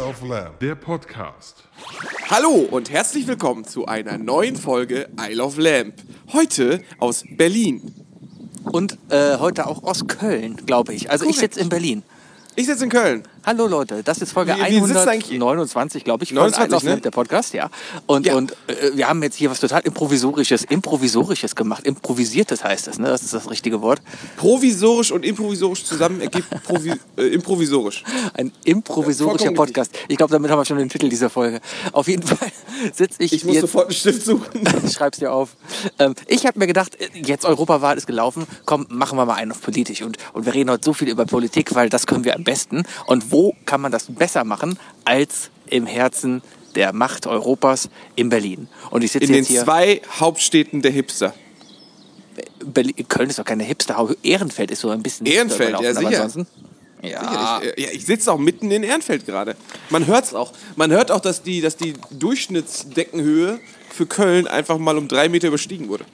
of Lamb, der Podcast. Hallo und herzlich willkommen zu einer neuen Folge Isle of Lamp. Heute aus Berlin. Und heute auch aus Köln, glaube ich. Also Korrekt. Ich sitze in Berlin. Ich sitze in Köln. Hallo Leute, das ist Folge Wie sitzt eigentlich- 129, glaube ich, von 29, Isle of Lamp, ne? der Podcast, ja. Und wir haben jetzt hier was total Improvisorisches gemacht. Improvisiertes heißt es, ne? Das ist das richtige Wort. Provisorisch und improvisorisch zusammen ergibt improvisorisch. Ein improvisorischer Vollkommen Podcast. Ich glaube, damit haben wir schon den Titel dieser Folge. Auf jeden Fall sitze ich Ich muss jetzt... sofort einen Stift suchen. Schreib's dir auf. Ich habe mir gedacht, jetzt Europawahl ist gelaufen, komm, machen wir mal einen auf politisch. Und wir reden heute so viel über Politik, weil das können wir am besten. Und wo kann man das besser machen, als im Herzen der Macht Europas in Berlin? Und ich sitze In den jetzt hier... zwei Hauptstädten der Hipster. Köln ist doch keine Hipster. Ehrenfeld ist so ein bisschen... Ehrenfeld, Hipster ja, überlaufen, aber sicher. ansonsten- Ja, Ich sitze auch mitten in Ehrenfeld gerade. Man hört's auch. Man hört auch, dass die Durchschnittsdeckenhöhe für Köln einfach mal um 3 Meter überstiegen wurde.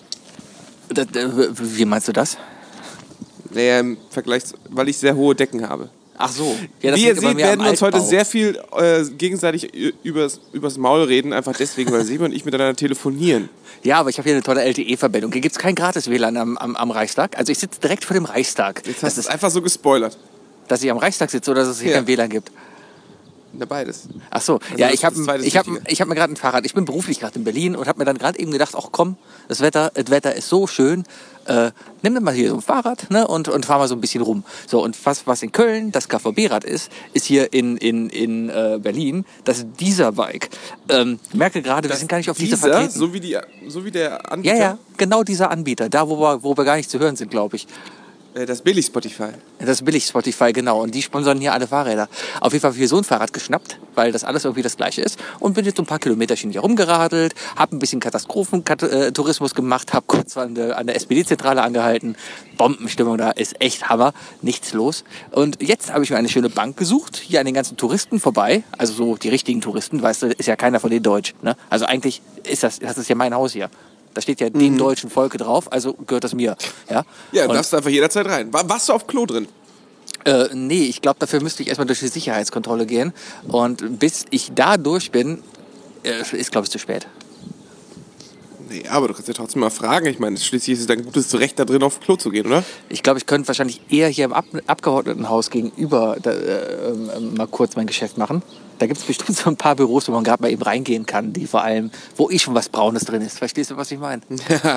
wie meinst du das? Naja, im Vergleich, weil ich sehr hohe Decken habe. Ach so. Ja, das Wie ihr liegt aber seht, mehr am werden wir uns heute Altbau. sehr viel gegenseitig übers Maul reden, einfach deswegen, weil Sebi und ich miteinander telefonieren. Ja, aber ich habe hier eine tolle LTE-Verbindung. Hier gibt es kein Gratis-WLAN am Reichstag. Also ich sitze direkt vor dem Reichstag. Jetzt Das hast du es ist, einfach so gespoilert. dass ich am Reichstag sitze oder dass es hier Ja. kein WLAN gibt. Na, beides. Ach so, Also ja, das- ich habe das Zweite ist ich hab, wichtiger. ich hab mir gerade ein Fahrrad. Ich bin beruflich gerade in Berlin und habe mir dann gerade eben gedacht, ach komm, das Wetter ist so schön. Nimm dir mal hier so ein Fahrrad, ne, und fahr mal so ein bisschen rum. So, und was in Köln das KVB-Rad ist hier in Berlin das Dieser-Bike. Merke gerade, wir sind gar nicht auf Dieser vertreten. so wie der Anbieter. Ja, genau dieser Anbieter, da wo wir gar nicht zu hören sind, glaube ich. Das Billig-Spotify. Das ist billig Spotify, genau. Und die sponsern hier alle Fahrräder. Auf jeden Fall habe ich hier so ein Fahrrad geschnappt, weil das alles irgendwie das Gleiche ist. Und bin jetzt so ein paar Kilometerchen hier rumgeradelt, habe ein bisschen Katastrophentourismus gemacht, habe kurz an der SPD-Zentrale angehalten. Bombenstimmung da, ist echt Hammer, nichts los. Und jetzt habe ich mir eine schöne Bank gesucht, hier an den ganzen Touristen vorbei. Also so die richtigen Touristen, weißt du, ist ja keiner von denen deutsch. Ne? Also eigentlich ist das ist ja mein Haus hier. Da steht ja dem deutschen Volke drauf, also gehört das mir. Ja, Ja, und, darfst du einfach jederzeit rein. Warst du auf Klo drin? nee, ich glaube, dafür müsste ich erstmal durch die Sicherheitskontrolle gehen. Und bis ich da durch bin, ist, glaube ich, zu spät. Nee, aber du kannst ja trotzdem mal fragen. Ich meine, schließlich ist es dein gutes Recht, da drin auf Klo zu gehen, oder? Ich glaube, ich könnte wahrscheinlich eher hier im Abgeordnetenhaus gegenüber mal kurz mein Geschäft machen. Da gibt es bestimmt so ein paar Büros, wo man gerade mal eben reingehen kann, die vor allem, wo schon was Braunes drin ist. Verstehst du, was ich meine?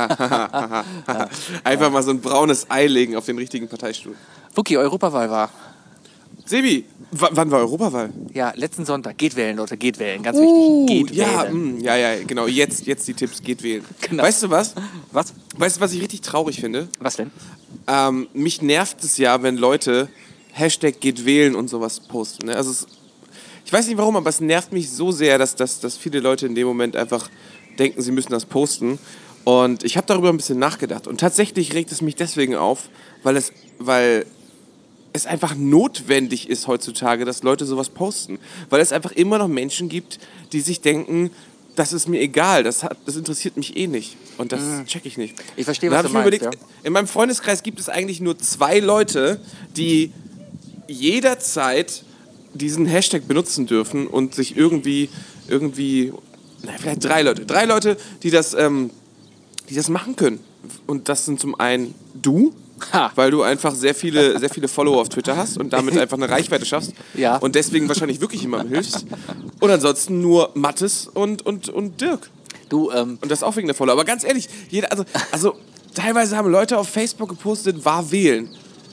Einfach mal so ein braunes Ei legen auf den richtigen Parteistuhl. Wookie, Europawahl war. Sebi, wann war Europawahl? Ja, letzten Sonntag. Geht wählen, Leute, geht wählen. Ganz wichtig, geht wählen. Ja, genau. Jetzt die Tipps, geht wählen. Genau. Weißt du was? Was? Weißt du, was ich richtig traurig finde? Was denn? Mich nervt es ja, wenn Leute Hashtag geht wählen und sowas posten. Ne? Also ich weiß nicht warum, aber es nervt mich so sehr, dass viele Leute in dem Moment einfach denken, sie müssen das posten. Und ich habe darüber ein bisschen nachgedacht. Und tatsächlich regt es mich deswegen auf, weil es einfach notwendig ist heutzutage, dass Leute sowas posten. Weil es einfach immer noch Menschen gibt, die sich denken, das ist mir egal, das interessiert mich eh nicht. Und das check ich nicht. Ich verstehe, Dann was hab du ich mir meinst, überlegt, in meinem Freundeskreis gibt es eigentlich nur 2 Leute, die jederzeit diesen Hashtag benutzen dürfen und sich irgendwie, vielleicht 3 Leute. 3 Leute, die das machen können. Und das sind zum einen du, Ha. weil du einfach sehr viele Follower auf Twitter hast und damit einfach eine Reichweite schaffst. Ja. Und deswegen wahrscheinlich wirklich jemandem hilfst. Und ansonsten nur Mattes und Dirk. Du, Und das auch wegen der Follower. Aber ganz ehrlich, also teilweise haben Leute auf Facebook gepostet, war wählen.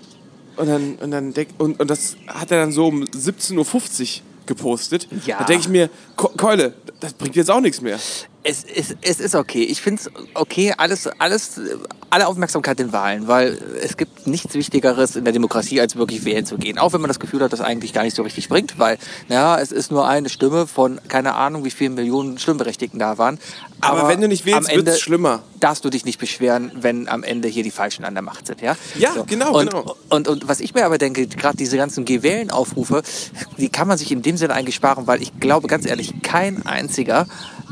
Und das hat er dann so um 17:50 Uhr gepostet. Ja. Da denke ich mir, Keule, das bringt jetzt auch nichts mehr. Es ist okay. Ich finde es okay, alle Aufmerksamkeit den Wahlen, weil es gibt nichts Wichtigeres in der Demokratie, als wirklich wählen zu gehen. Auch wenn man das Gefühl hat, dass eigentlich gar nicht so richtig bringt, weil, es ist nur eine Stimme von, keine Ahnung, wie vielen Millionen Stimmberechtigten da waren. Aber wenn du nicht wählst, am Ende wird's schlimmer. darfst du dich nicht beschweren, wenn am Ende hier die Falschen an der Macht sind, ja? Ja, genau. Und was ich mir aber denke, gerade diese ganzen Geh-Wählen-Aufrufe, die kann man sich in dem Sinne eigentlich sparen, weil ich glaube, ganz ehrlich, kein einziger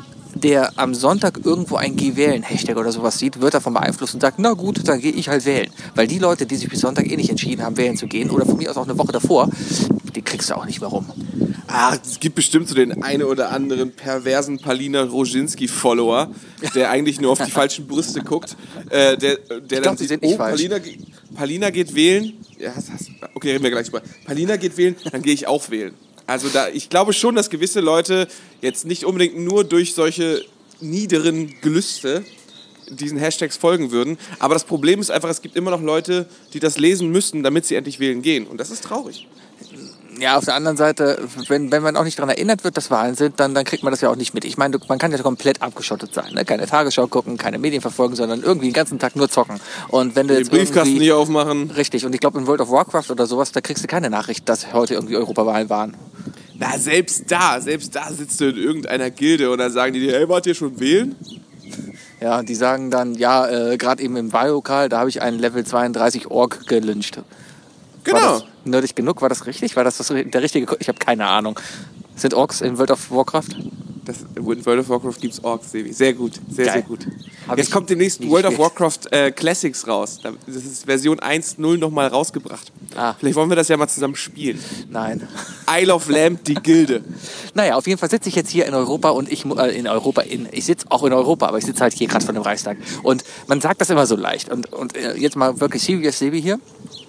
der am Sonntag irgendwo ein Geh wählen Hashtag oder sowas sieht, wird davon beeinflusst und sagt, na gut, dann gehe ich halt wählen. Weil die Leute, die sich bis Sonntag eh nicht entschieden haben, wählen zu gehen, oder von mir aus auch eine Woche davor, die kriegst du auch nicht mehr rum. Es gibt bestimmt so den einen oder anderen perversen Palina Roginski-Follower, der eigentlich nur auf die falschen Brüste guckt, der dann die sieht, sind nicht falsch. Palina geht wählen. Ja, okay, reden wir gleich mal. Palina geht wählen, dann gehe ich auch wählen. Also ich glaube schon, dass gewisse Leute jetzt nicht unbedingt nur durch solche niederen Gelüste diesen Hashtags folgen würden. Aber das Problem ist einfach, es gibt immer noch Leute, die das lesen müssen, damit sie endlich wählen gehen. Und das ist traurig. Ja, auf der anderen Seite, wenn man auch nicht daran erinnert wird, dass Wahlen sind, dann kriegt man das ja auch nicht mit. Ich meine, man kann ja komplett abgeschottet sein. Ne? Keine Tagesschau gucken, keine Medien verfolgen, sondern irgendwie den ganzen Tag nur zocken. Und wenn du Den Briefkasten nicht aufmachen. Richtig, und ich glaube in World of Warcraft oder sowas, da kriegst du keine Nachricht, dass heute irgendwie Europawahlen waren. Na, selbst da sitzt du in irgendeiner Gilde und dann sagen die dir, hey, wart ihr schon wählen? Ja, und die sagen dann, ja, gerade eben im Wahllokal, da habe ich einen Level 32 Ork gelyncht. Genau. War das nerdig genug? War das richtig? War das der richtige? Ich habe keine Ahnung. Sind Orks in World of Warcraft? In World of Warcraft gibt es Orks, Sebi. Sehr gut, sehr gut. Jetzt kommt demnächst nie World of gespielt. Warcraft Classics raus. Das ist Version 1.0 nochmal rausgebracht. Vielleicht wollen wir das ja mal zusammen spielen. Nein. Isle of Lamp, die Gilde. Naja, auf jeden Fall sitze ich jetzt hier in Europa und ich sitze auch in Europa, aber ich sitze halt hier gerade vor dem Reichstag. Und man sagt das immer so leicht. Und jetzt mal wirklich serious, Sebi hier.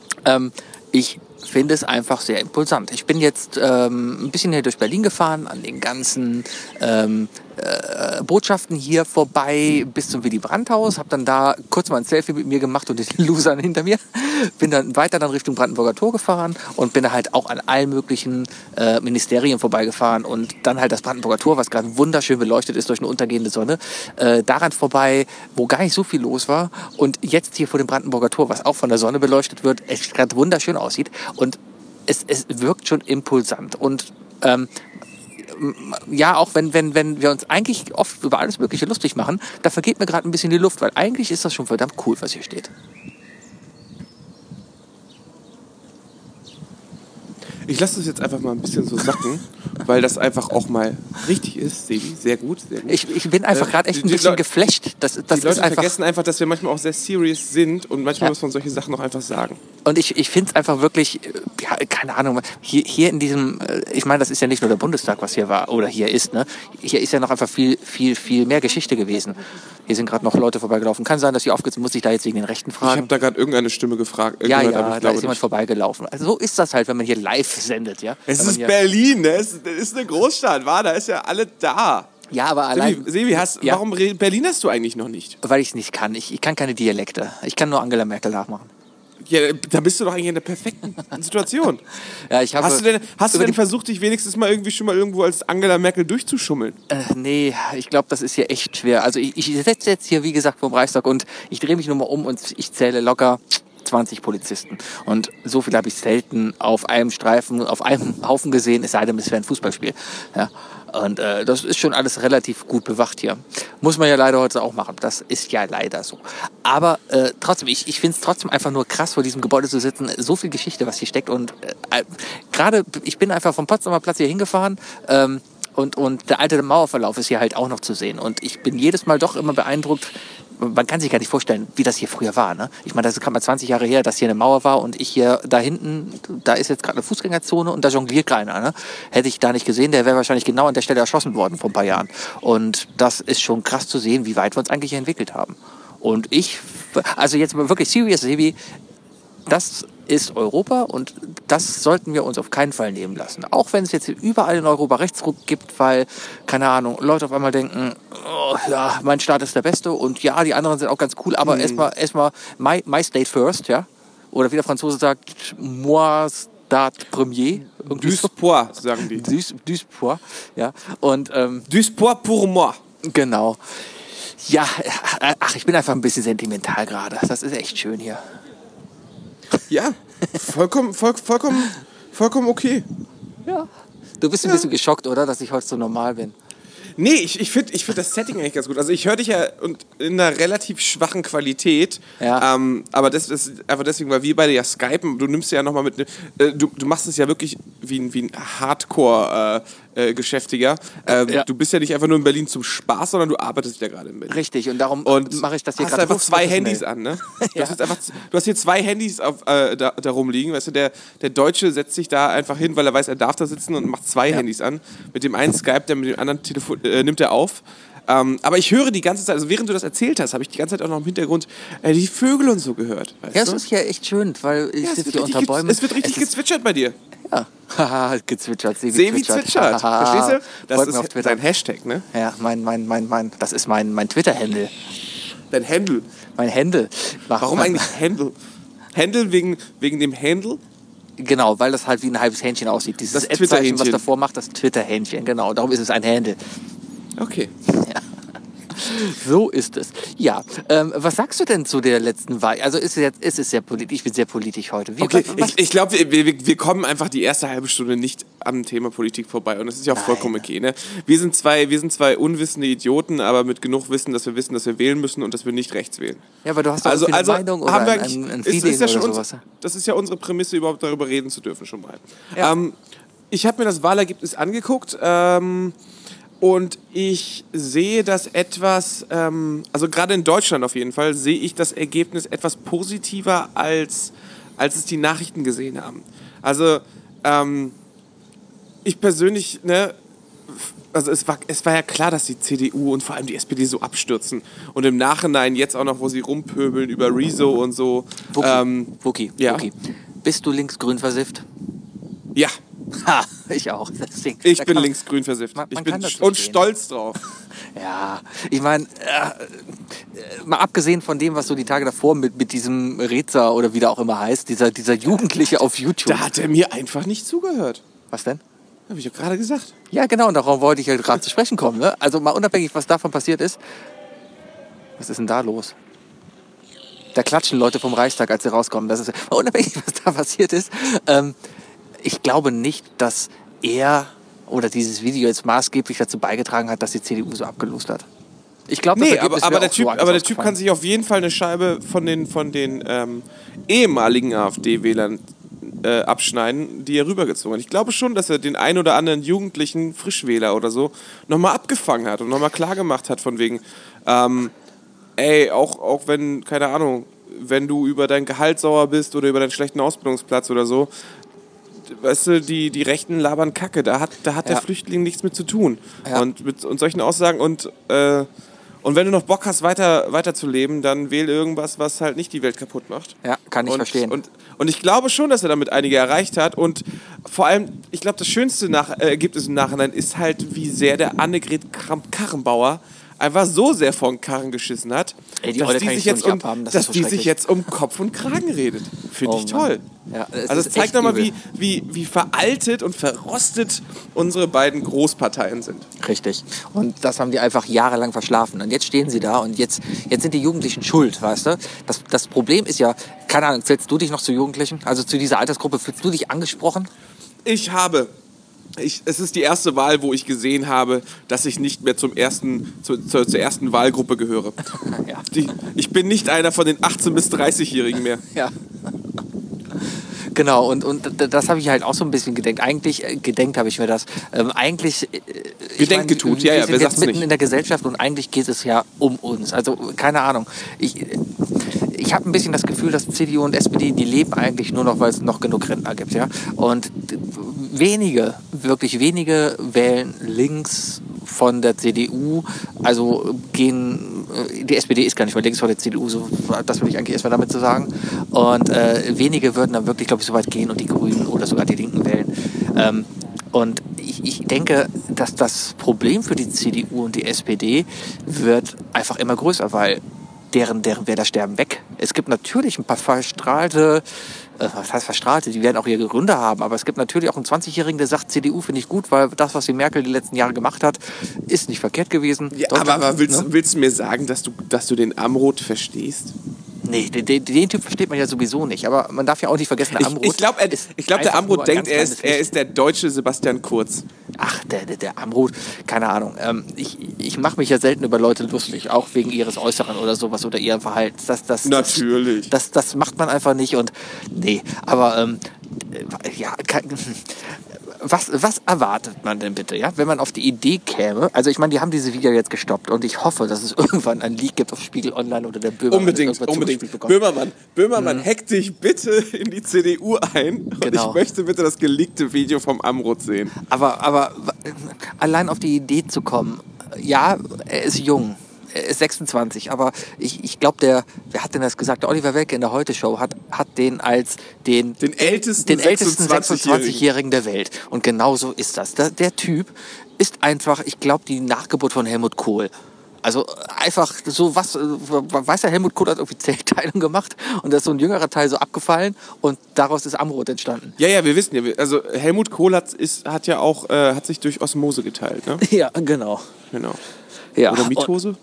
Ich finde es einfach sehr impulsant. Ich bin jetzt ein bisschen hier durch Berlin gefahren, an den ganzen Botschaften hier vorbei bis zum Willy Brandt-Haus, habe dann da kurz mal ein Selfie mit mir gemacht und den Losern hinter mir, bin dann weiter Richtung Brandenburger Tor gefahren und bin da halt auch an allen möglichen Ministerien vorbeigefahren und dann halt das Brandenburger Tor, was gerade wunderschön beleuchtet ist durch eine untergehende Sonne, daran vorbei, wo gar nicht so viel los war und jetzt hier vor dem Brandenburger Tor, was auch von der Sonne beleuchtet wird, es gerade wunderschön aussieht und es wirkt schon impulsant und ja, auch wenn wir uns eigentlich oft über alles Mögliche lustig machen, da vergeht mir gerade ein bisschen die Luft, weil eigentlich ist das schon verdammt cool, was hier steht. Ich lasse das jetzt einfach mal ein bisschen so sacken, weil das einfach auch mal richtig ist, Sebi. Sehr gut, sehr gut. Ich bin einfach gerade echt ein bisschen geflasht. Das die ist Leute einfach, vergessen einfach, dass wir manchmal auch sehr serious sind und manchmal muss man solche Sachen auch einfach sagen. und ich finde es einfach wirklich, ja, keine Ahnung, hier in diesem, ich meine, das ist ja nicht nur der Bundestag, was hier war oder hier ist, ne? Hier ist ja noch einfach viel, viel, viel mehr Geschichte gewesen. Hier sind gerade noch Leute vorbeigelaufen. Kann sein, dass hier aufgezogen, muss ich da jetzt wegen den Rechten Ich habe fragen? da gerade irgendeine Stimme gefragt. Ja, gehört, aber ja, ich da glaube ist jemand nicht. vorbeigelaufen. Also so ist das halt, wenn man hier live sendet, ja. Es Wenn man ist hier, Berlin, ne? Es ist eine Großstadt, da ist ja alle da. ja, aber allein, Sebi, ja. warum Berlin hast du eigentlich noch nicht? weil ich es nicht kann. Ich kann keine Dialekte. Ich kann nur Angela Merkel nachmachen. Ja, da bist du doch eigentlich in der perfekten Situation. Ja, ich habe, Hast du denn versucht, dich wenigstens mal irgendwie schon mal irgendwo als Angela Merkel durchzuschummeln? Nee, ich glaube, das ist hier echt schwer. Also ich sitze jetzt hier, wie gesagt, vorm Reichstag und ich drehe mich nur mal um und ich zähle locker 20 Polizisten. Und so viel habe ich selten auf einem Streifen, auf einem Haufen gesehen, es sei denn, es wäre ein Fußballspiel. Ja. Und das ist schon alles relativ gut bewacht hier. Muss man ja leider heute auch machen. Das ist ja leider so. Aber trotzdem, ich finde es trotzdem einfach nur krass, vor diesem Gebäude zu sitzen. So viel Geschichte, was hier steckt. Und gerade, ich bin einfach vom Potsdamer Platz hier hingefahren. Und der alte Mauerverlauf ist hier halt auch noch zu sehen. Und ich bin jedes Mal doch immer beeindruckt. Man kann sich gar nicht vorstellen, wie das hier früher war. Ne? Ich meine, das ist gerade mal 20 Jahre her, dass hier eine Mauer war und ich hier da hinten, da ist jetzt gerade eine Fußgängerzone und da jongliert keiner. Ne? Hätte ich da nicht gesehen, der wäre wahrscheinlich genau an der Stelle erschossen worden vor ein paar Jahren. Und das ist schon krass zu sehen, wie weit wir uns eigentlich hier entwickelt haben. Und also jetzt mal wirklich serious, Sebi, das ist Europa und das sollten wir uns auf keinen Fall nehmen lassen. Auch wenn es jetzt überall in Europa Rechtsruck gibt, weil, keine Ahnung, Leute auf einmal denken, oh, ja, mein Staat ist der Beste und ja, die anderen sind auch ganz cool, aber erstmal my state first, ja? Oder wie der Franzose sagt, moi state premier. Du Sport, sagen die. Du Sport, ja. Und, Du Sport pour moi. genau. Ja, ach, ich bin einfach ein bisschen sentimental gerade. Das ist echt schön hier. Ja, vollkommen okay. Ja. Du bist ein bisschen geschockt, oder? Dass ich heute so normal bin. Nee, ich find das Setting eigentlich ganz gut. Also ich höre dich ja in einer relativ schwachen Qualität. Ja. Aber das ist einfach deswegen, weil wir beide ja skypen. Du nimmst ja nochmal mit... Du machst es ja wirklich wie ein Hardcore-Geschäftiger. Ja. Du bist ja nicht einfach nur in Berlin zum Spaß, sondern du arbeitest ja gerade in Berlin. Richtig, und darum mache ich das hier hast gerade. einfach zwei Handys an, ne? Ja. Du hast hier zwei Handys da rumliegen. Weißt du, der Deutsche setzt sich da einfach hin, weil er weiß, er darf da sitzen und macht zwei Handys an. Mit dem einen Skype, mit dem anderen nimmt er auf. Aber ich höre die ganze Zeit, also während du das erzählt hast, habe ich die ganze Zeit auch noch im Hintergrund die Vögel und so gehört. Weißt Ja, du? es ist ja echt schön, weil ich sitze hier unter Bäumen. Es wird richtig gezwitschert bei dir. Ja, haha, gezwitschert, Sebi zwitschert. Verstehst du? Das Folgt mir auf ist Twitter. dein Hashtag, ne? Ja, das ist mein Twitter-Handle. Dein Handle. Mein Handle. Warum eigentlich Handle? Handle wegen dem Handle? Genau, weil das halt wie ein halbes Hähnchen aussieht. Dieses Das Ad-Zeichen, was Twitter-Hähnchen. davor macht, das Twitter-Hähnchen. Genau, darum ist es ein Handle. Okay. So ist es. Ja, was sagst du denn zu der letzten Wahl? Also es ist sehr politisch, ich bin sehr politisch heute. Okay, ich glaube, wir kommen einfach die erste halbe Stunde nicht am Thema Politik vorbei und das ist ja auch vollkommen okay. Ne? Wir sind zwei unwissende Idioten, aber mit genug Wissen, dass wir wählen müssen und dass wir nicht rechts wählen. Ja, aber du hast doch eine Meinung oder haben wir ein Feeling ist ja oder schon sowas. Das ist ja unsere Prämisse, überhaupt darüber reden zu dürfen schon mal. Ja. Ich habe mir das Wahlergebnis angeguckt und ich sehe das etwas, also gerade in Deutschland auf jeden Fall, sehe ich das Ergebnis etwas positiver, als es die Nachrichten gesehen haben. Also ich persönlich, ne, also es war ja klar, dass die CDU und vor allem die SPD so abstürzen. Und im Nachhinein jetzt auch noch, wo sie rumpöbeln über Rezo und so. Wookie, ja. Wookie. Bist du linksgrün versifft? Ja. Ha, ich auch. Deswegen, Ich da bin kann- linksgrün versifft. Man Ich kann bin das und verstehen. stolz drauf. Ja, ich meine, mal abgesehen von dem, was so die Tage davor mit diesem Reza oder wie der auch immer heißt, dieser Jugendliche auf YouTube. Da hat er mir einfach nicht zugehört. Was denn? Habe ich doch gerade gesagt. Ja, genau, und darauf wollte ich halt gerade zu sprechen kommen. Ne? Also mal unabhängig, was davon passiert ist. Was ist denn da los? Da klatschen Leute vom Reichstag, als sie rauskommen. Das ist mal unabhängig, was da passiert ist. Ich glaube nicht, dass er oder dieses Video jetzt maßgeblich dazu beigetragen hat, dass die CDU so abgelost hat. Ich glaube, Nee, aber der Typ kann sich auf jeden Fall eine Scheibe von den ehemaligen AfD-Wählern abschneiden, die er rübergezogen hat. Ich glaube schon, dass er den ein oder anderen jugendlichen Frischwähler oder so nochmal abgefangen hat und nochmal klargemacht hat von wegen, auch wenn, keine Ahnung, wenn du über dein Gehalt sauer bist oder über deinen schlechten Ausbildungsplatz oder so, weißt du, die Rechten labern Kacke, da hat der Flüchtling nichts mit zu tun. Ja. Und mit solchen Aussagen und wenn du noch Bock hast, weiter zu leben, dann wähl irgendwas, was halt nicht die Welt kaputt macht. Ja, kann ich verstehen. Und ich glaube schon, dass er damit einige erreicht hat. Und vor allem, ich glaube, das schönste Ergebnis im Nachhinein ist halt, wie sehr der Annegret Kramp-Karrenbauer einfach so sehr vor den Karren geschissen hat, Ey, die dass Olle die kann sich ich so jetzt nicht abhaben, das ist so sich schrecklich. jetzt um Kopf und Kragen redet. Finde ich Oh Mann. toll. Ja, es Also ist es zeigt echt nochmal, übel. wie veraltet und verrostet unsere beiden Großparteien sind. Richtig. Und das haben die einfach jahrelang verschlafen. Und jetzt stehen sie da und jetzt sind die Jugendlichen schuld, weißt du? Das Problem ist ja, keine Ahnung, zählst du dich noch zu Jugendlichen? Also zu dieser Altersgruppe, fühlst du dich angesprochen? Es ist die erste Wahl, wo ich gesehen habe, dass ich nicht mehr zur ersten Wahlgruppe gehöre. Ja. Ich bin nicht einer von den 18- bis 30-Jährigen mehr. Ja. Genau, und das habe ich halt auch so ein bisschen gedenkt. Eigentlich, gedenkt habe ich mir das. Gedenkgetut, ja, wir wer sind sagt's jetzt mitten nicht? in der Gesellschaft und eigentlich geht es ja um uns. Also, keine Ahnung. Ich habe ein bisschen das Gefühl, dass CDU und SPD, die leben eigentlich nur noch, weil es noch genug Rentner gibt. Ja? Und wirklich wenige wählen links von der CDU, also gehen, die SPD ist gar nicht mehr links von der CDU, so, das will ich eigentlich erstmal damit zu sagen. Und wenige würden dann wirklich, glaube ich, so weit gehen und die Grünen oder sogar die Linken wählen. Und ich denke, dass das Problem für die CDU und die SPD wird einfach immer größer, weil deren Wähler sterben weg. Es gibt natürlich ein paar verstrahlte, was heißt verstrahlte, die werden auch ihre Gründe haben, aber es gibt natürlich auch einen 20-Jährigen, der sagt, CDU finde ich gut, weil das, was die Merkel die letzten Jahre gemacht hat, ist nicht verkehrt gewesen. Ja, aber willst du mir sagen, dass du den Amroth verstehst? Nee, den Typ versteht man ja sowieso nicht, aber man darf ja auch nicht vergessen, der Amroth Ich glaube, der Amroth denkt, er ist der deutsche Sebastian Kurz. der Amrut, keine Ahnung. Ich mache mich ja selten über Leute lustig, auch wegen ihres Äußeren oder sowas oder ihrem Verhalten. Natürlich. Das macht man einfach nicht und nee, aber ja, was erwartet man denn bitte, ja, wenn man auf die Idee käme? Also ich meine, die haben diese Video jetzt gestoppt und ich hoffe, dass es irgendwann ein Leak gibt auf Spiegel Online oder der Böhmermann. Unbedingt. Böhmermann, hack dich bitte in die CDU ein und Genau. ich möchte bitte das geleakte Video vom Amrut sehen. Aber allein auf die Idee zu kommen, ja, er ist jung. Er ist 26, aber ich glaube, wer hat denn das gesagt? Der Oliver Welke in der Heute-Show hat den als den ältesten 26-Jährigen der Welt. Und genau so ist das. Der Typ ist einfach, ich glaube, die Nachgeburt von Helmut Kohl. Also einfach so was, weiß ja, Helmut Kohl hat irgendwie Zellteilung gemacht und da ist so ein jüngerer Teil so abgefallen und daraus ist Amrut entstanden. Ja, wir wissen ja, also Helmut Kohl hat sich durch Osmose geteilt, ne? Ja, genau. Ja. Oder Mitose?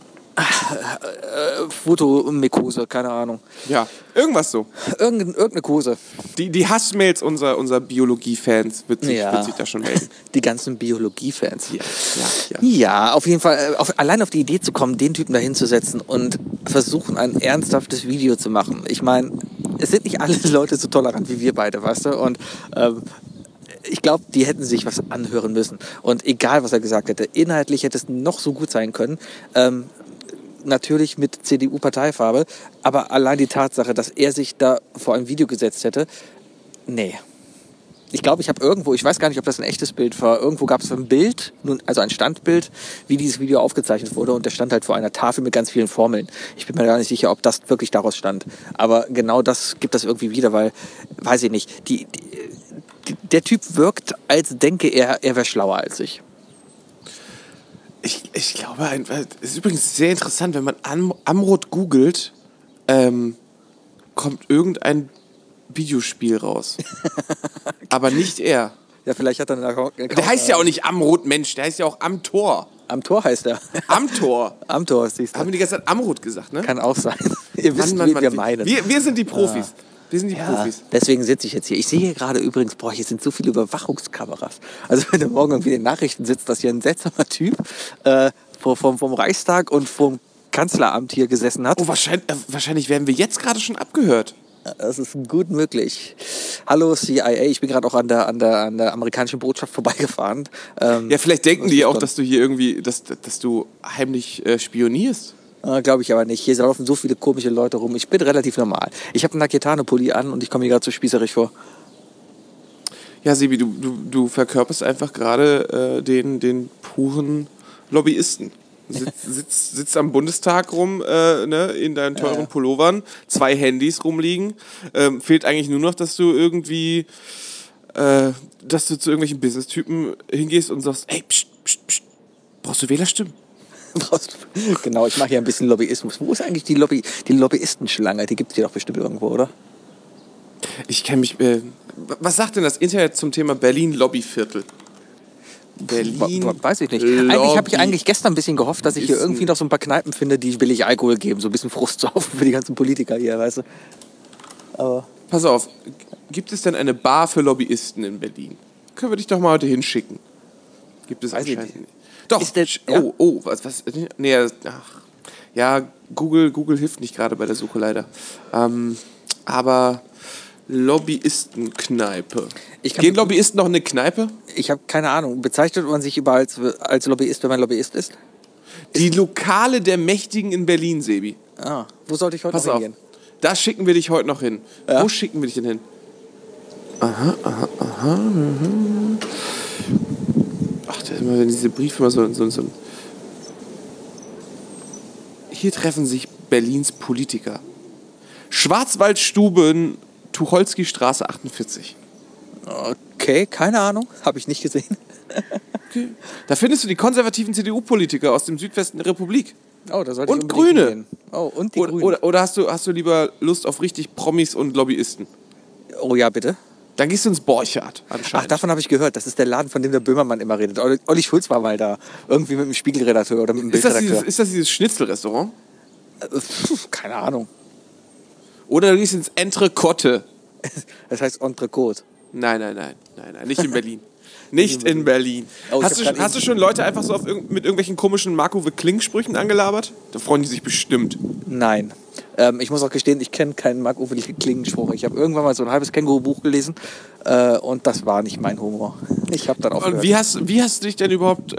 Fotomykose, keine Ahnung. Ja, irgendwas so. Irgendeine Kose. Die Hassmails unser Biologie-Fans wird sich da schon melden. Die ganzen Biologie-Fans. Ja. Ja, auf jeden Fall, allein auf die Idee zu kommen, den Typen da hinzusetzen und versuchen, ein ernsthaftes Video zu machen. Ich meine, es sind nicht alle Leute so tolerant wie wir beide, weißt du? Und ich glaube, die hätten sich was anhören müssen. Und egal, was er gesagt hätte, inhaltlich hätte es noch so gut sein können. Natürlich mit CDU-Parteifarbe, aber allein die Tatsache, dass er sich da vor ein Video gesetzt hätte, nee. Ich glaube, ich habe irgendwo, ich weiß gar nicht, ob das ein echtes Bild war, irgendwo gab es ein Bild, also ein Standbild, wie dieses Video aufgezeichnet wurde und der stand halt vor einer Tafel mit ganz vielen Formeln. Ich bin mir gar nicht sicher, ob das wirklich daraus stand. Aber genau das gibt das irgendwie wieder, weil, weiß ich nicht, der Typ wirkt, als denke er wäre schlauer als ich. Ich glaube, es ist übrigens sehr interessant, wenn man Amrut googelt, kommt irgendein Videospiel raus. Aber nicht er. Ja, vielleicht hat er einen Account. Der heißt ja auch nicht Amrut, Mensch, der heißt ja auch Amtor. Amtor heißt er. Amtor. Amtor, siehst du. Haben wir die ganze Zeit Amrut gesagt, ne? Kann auch sein. Ihr wisst, wie wir meinen. Wir sind die Profis. Wir sind die Profis. Deswegen sitze ich jetzt hier. Ich sehe hier gerade übrigens, hier sind so viele Überwachungskameras. Also wenn du morgen irgendwie in den Nachrichten sitzt, dass hier ein seltsamer Typ vom Reichstag und vom Kanzleramt hier gesessen hat. Oh, wahrscheinlich werden wir jetzt gerade schon abgehört. Das ist gut möglich. Hallo CIA, ich bin gerade auch an der amerikanischen Botschaft vorbeigefahren. Ja, vielleicht denken die auch, dass du hier irgendwie, dass du heimlich spionierst. Glaube ich aber nicht. Hier laufen so viele komische Leute rum. Ich bin relativ normal. Ich habe einen Naketano-Pulli an und ich komme mir gerade so spießerig vor. Ja, Sebi, du verkörperst einfach gerade den puren Lobbyisten. Sitzt am Bundestag rum, in deinen teuren Pullovern, 2 Handys rumliegen. Fehlt eigentlich nur noch, dass du irgendwie, dass du zu irgendwelchen Business-Typen hingehst und sagst, ey, pst, brauchst du Wählerstimmen? Genau, ich mache hier ein bisschen Lobbyismus. Wo ist eigentlich die Lobbyistenschlange? Die gibt es hier doch bestimmt irgendwo, oder? Ich kenne mich. Was sagt denn das Internet zum Thema Berlin-Lobbyviertel? Berlin. Weiß ich nicht. Eigentlich habe ich gestern ein bisschen gehofft, dass ich hier irgendwie noch so ein paar Kneipen finde, die billig Alkohol geben. So ein bisschen Frustsaufen für die ganzen Politiker hier, weißt du. Aber pass auf, gibt es denn eine Bar für Lobbyisten in Berlin? Können wir dich doch mal heute hinschicken. Gibt es anscheinend nicht. Doch. Was? Nee, ja, Google hilft nicht gerade bei der Suche leider. Aber Lobbyistenkneipe. Gehen Lobbyisten noch in eine Kneipe? Ich habe keine Ahnung. Bezeichnet man sich überall als Lobbyist, wenn man Lobbyist ist? Die Lokale der Mächtigen in Berlin, Sebi. Wo sollte ich heute noch hingehen? Da schicken wir dich heute noch hin. Ja? Wo schicken wir dich denn hin? Aha. Ach, da ist immer diese Briefe immer so. Hier treffen sich Berlins Politiker. Schwarzwaldstuben, Tucholsky-Straße 48. Okay, keine Ahnung. Habe ich nicht gesehen. Okay. Da findest du die konservativen CDU-Politiker aus dem Südwesten der Republik. Oh, da sollte ich und Grüne. Gehen. Oh, und die Grünen. Oder hast du lieber Lust auf richtig Promis und Lobbyisten? Oh ja, bitte. Dann gehst du ins Borchardt anscheinend. Ach, davon habe ich gehört. Das ist der Laden, von dem der Böhmermann immer redet. Olli Schulz war mal da. Irgendwie mit dem Spiegelredakteur oder mit dem Bildredakteur. Ist das dieses Schnitzelrestaurant? Keine Ahnung. Oder du gehst ins Entrecote. Das heißt Entrecote. Nein. Nicht in Berlin. Nicht in Berlin. Oh, Hast du schon Leute einfach so mit irgendwelchen komischen Marc-Uwe-Kling-Sprüchen angelabert? Da freuen die sich bestimmt. Nein. Ich muss auch gestehen, ich kenne keinen Marc-Uwe Kling-Spruch. Ich habe irgendwann mal so ein halbes Känguru-Buch gelesen und das war nicht mein Humor. Ich habe dann aufgehört. Und wie hast du dich denn überhaupt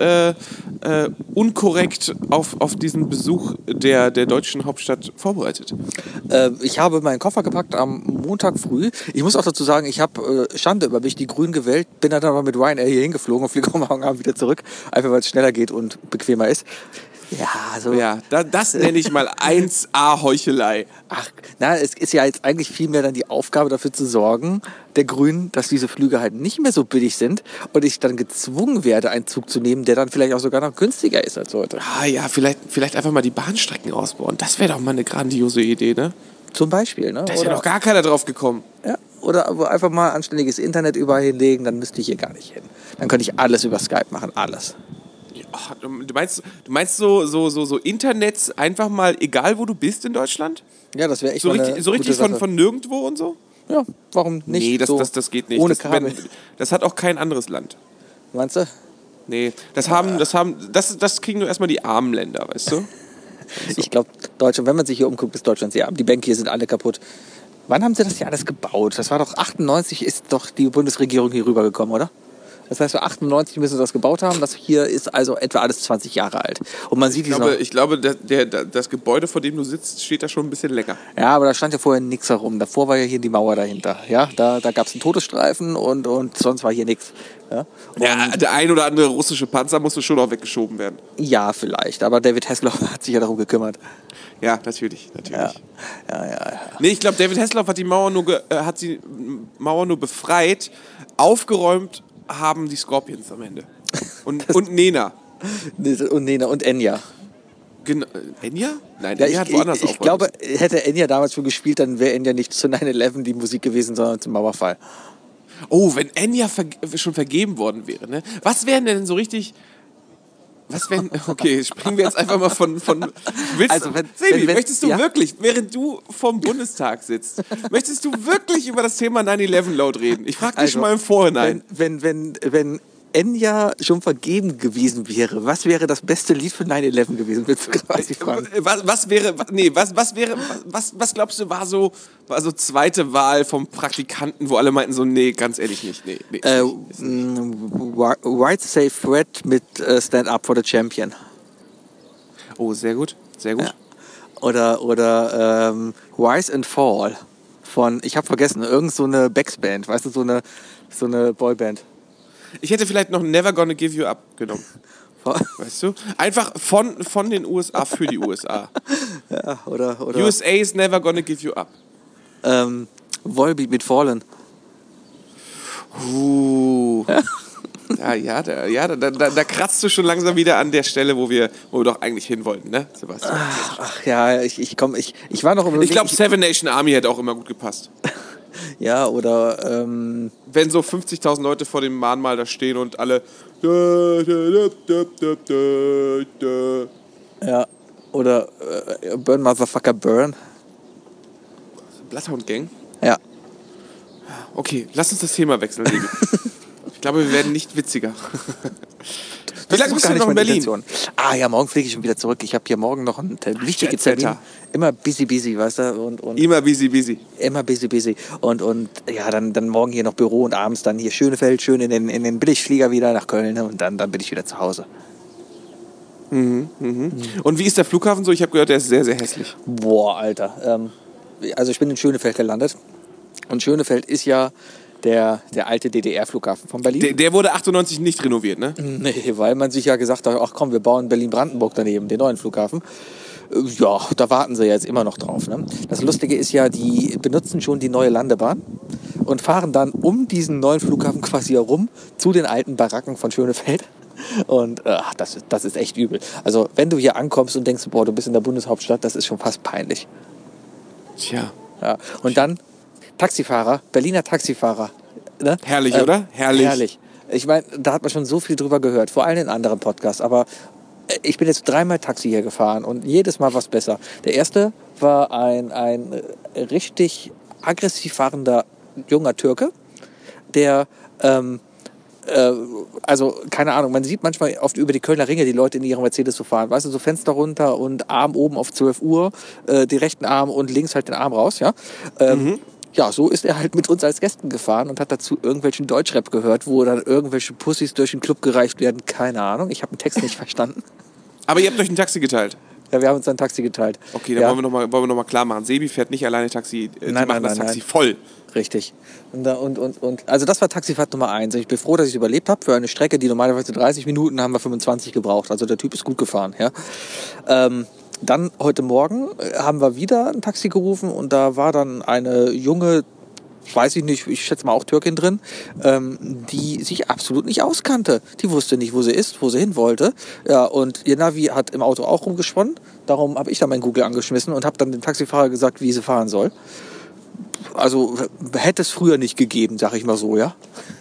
unkorrekt auf diesen Besuch der deutschen Hauptstadt vorbereitet? Ich habe meinen Koffer gepackt am Montag früh. Ich muss auch dazu sagen, ich habe Schande über mich, die Grünen gewählt, bin dann aber mit Ryanair hier hingeflogen und fliege morgen Abend wieder zurück, einfach weil es schneller geht und bequemer ist. Ja, so. Ja, das nenne ich mal 1A Heuchelei. Ach, na, es ist ja jetzt eigentlich vielmehr dann die Aufgabe dafür zu sorgen, der Grünen, dass diese Flüge halt nicht mehr so billig sind und ich dann gezwungen werde, einen Zug zu nehmen, der dann vielleicht auch sogar noch günstiger ist als heute. Ah ja, vielleicht einfach mal die Bahnstrecken ausbauen. Das wäre doch mal eine grandiose Idee, ne? Zum Beispiel, ne? Da ist ja noch gar keiner drauf gekommen. Ja, oder einfach mal anständiges Internet überall hinlegen, dann müsste ich hier gar nicht hin. Dann könnte ich alles über Skype machen, alles. Ach, du meinst so Internets einfach mal, egal wo du bist in Deutschland? Ja, das wäre echt So mal eine richtig gute Sache. von nirgendwo und so? Ja, warum nicht? Nee, so das geht nicht. Ohne Kabel. Das hat auch kein anderes Land. Meinst du? Nee, das kriegen nur erstmal die armen Länder, weißt du? Ich glaube, Deutschland, wenn man sich hier umguckt, ist Deutschland sehr arm. Die Bänke hier sind alle kaputt. Wann haben sie das hier alles gebaut? Das war doch 98, ist doch die Bundesregierung hier rübergekommen, oder? Das heißt, so 98 müssen sie das gebaut haben. Das hier ist also etwa alles 20 Jahre alt. Und man sieht Ich glaube, das Gebäude, vor dem du sitzt, steht da schon ein bisschen länger. Ja, aber da stand ja vorher nichts herum. Davor war ja hier die Mauer dahinter. Ja, da gab es einen Todesstreifen und sonst war hier nichts. Ja? Ja, der ein oder andere russische Panzer musste schon auch weggeschoben werden. Ja, vielleicht. Aber David Hasselhoff hat sich ja darum gekümmert. Ja, natürlich. Ja. Nee, ich glaube, David Hasselhoff hat die Mauer nur befreit, aufgeräumt haben die Scorpions am Ende. Und Nena. Und Nena und Enya. Genau. Enya? Nein, Ja, Enya hat woanders ich glaube, hätte Enya damals schon gespielt, dann wäre Enya nicht zu 9/11 die Musik gewesen, sondern zum Mauerfall. Oh, wenn Enya schon vergeben worden wäre, ne? Was wären denn so richtig... Okay, springen wir jetzt einfach mal von Sebi, möchtest du wirklich, während du vom Bundestag sitzt, möchtest du wirklich über das Thema 9/11 laut reden? Ich frage dich schon mal im Vorhinein. Wenn Enya schon vergeben gewesen wäre, was wäre das beste Lied für 9/11 gewesen? Willst du quasi fragen? Was glaubst du war so zweite Wahl vom Praktikanten, wo alle meinten so, nee, ganz ehrlich nicht. Nee, White Safe Fred mit Stand Up for the Champion. Oh, sehr gut, sehr gut. Ja. Oder Rise and Fall von, ich habe vergessen, irgend so eine Backsband, weißt du, so eine Boyband. Ich hätte vielleicht noch Never Gonna Give You Up genommen. Weißt du? Einfach von den USA für die USA. Ja, oder USA is never gonna give you up. Volbeat mit Fallen. Da kratzt du schon langsam wieder an der Stelle, wo wir doch eigentlich hin wollten, ne, Sebastian? Ach ja, ich war noch... Ich glaube, Seven Nation Army hätte auch immer gut gepasst. Ja, oder... Wenn so 50.000 Leute vor dem Mahnmal da stehen und alle... Ja, oder Burn Motherfucker Burn. Bloodhound Gang? Ja. Okay, lass uns das Thema wechseln, Sebi. Ich glaube, wir werden nicht witziger. Wie lange bist du noch in Berlin? Intention. Ah ja, morgen fliege ich schon wieder zurück. Ich habe hier morgen noch einen wichtigen Termin. Immer busy, weißt du? Und immer busy. Immer busy. Und ja, dann morgen hier noch Büro und abends dann hier Schönefeld, schön in den Billigflieger wieder nach Köln und dann bin ich wieder zu Hause. Und wie ist der Flughafen so? Ich habe gehört, der ist sehr, sehr hässlich. Boah, Alter. Also ich bin in Schönefeld gelandet. Und Schönefeld ist ja der alte DDR-Flughafen von Berlin. Der wurde 98 nicht renoviert, ne? Nee, weil man sich ja gesagt hat, ach komm, wir bauen Berlin-Brandenburg daneben, den neuen Flughafen. Ja, da warten sie ja jetzt immer noch drauf. Ne? Das Lustige ist ja, die benutzen schon die neue Landebahn und fahren dann um diesen neuen Flughafen quasi herum zu den alten Baracken von Schönefeld. Und das ist echt übel. Also wenn du hier ankommst und denkst, boah, du bist in der Bundeshauptstadt, das ist schon fast peinlich. Tja. Ja. Und dann Taxifahrer, Berliner Taxifahrer. Ne? Herrlich, oder? Herrlich. Ich meine, da hat man schon so viel drüber gehört, vor allem in anderen Podcasts. Aber ich bin jetzt 3-mal Taxi hier gefahren und jedes Mal was besser. Der erste war ein richtig aggressiv fahrender junger Türke, der also keine Ahnung, man sieht manchmal oft über die Kölner Ringe die Leute in ihrem Mercedes so fahren, weißt du, so Fenster runter und Arm oben auf 12 Uhr, den rechten Arm und links halt den Arm raus, ja. Ja, so ist er halt mit uns als Gästen gefahren und hat dazu irgendwelchen Deutschrap gehört, wo dann irgendwelche Pussys durch den Club gereicht werden, keine Ahnung, ich habe den Text nicht verstanden. Aber ihr habt euch ein Taxi geteilt? Ja, wir haben uns ein Taxi geteilt. Okay, dann ja. wollen wir noch mal klar machen. Sebi fährt nicht alleine Taxi, die Nein, machen das Taxi voll. Richtig. Und also das war Taxifahrt Nummer 1. Ich bin froh, dass ich es überlebt habe. Für eine Strecke, die normalerweise 30 Minuten, haben wir 25 gebraucht. Also der Typ ist gut gefahren. Ja. Dann heute Morgen haben wir wieder ein Taxi gerufen und da war dann eine junge, weiß ich nicht, ich schätze mal auch Türkin drin, die sich absolut nicht auskannte. Die wusste nicht, wo sie ist, wo sie hin wollte. Ja, und ihr Navi hat im Auto auch rumgesponnen. Darum habe ich dann mein Google angeschmissen und habe dann dem Taxifahrer gesagt, wie sie fahren soll. Also hätte es früher nicht gegeben, sag ich mal so, ja.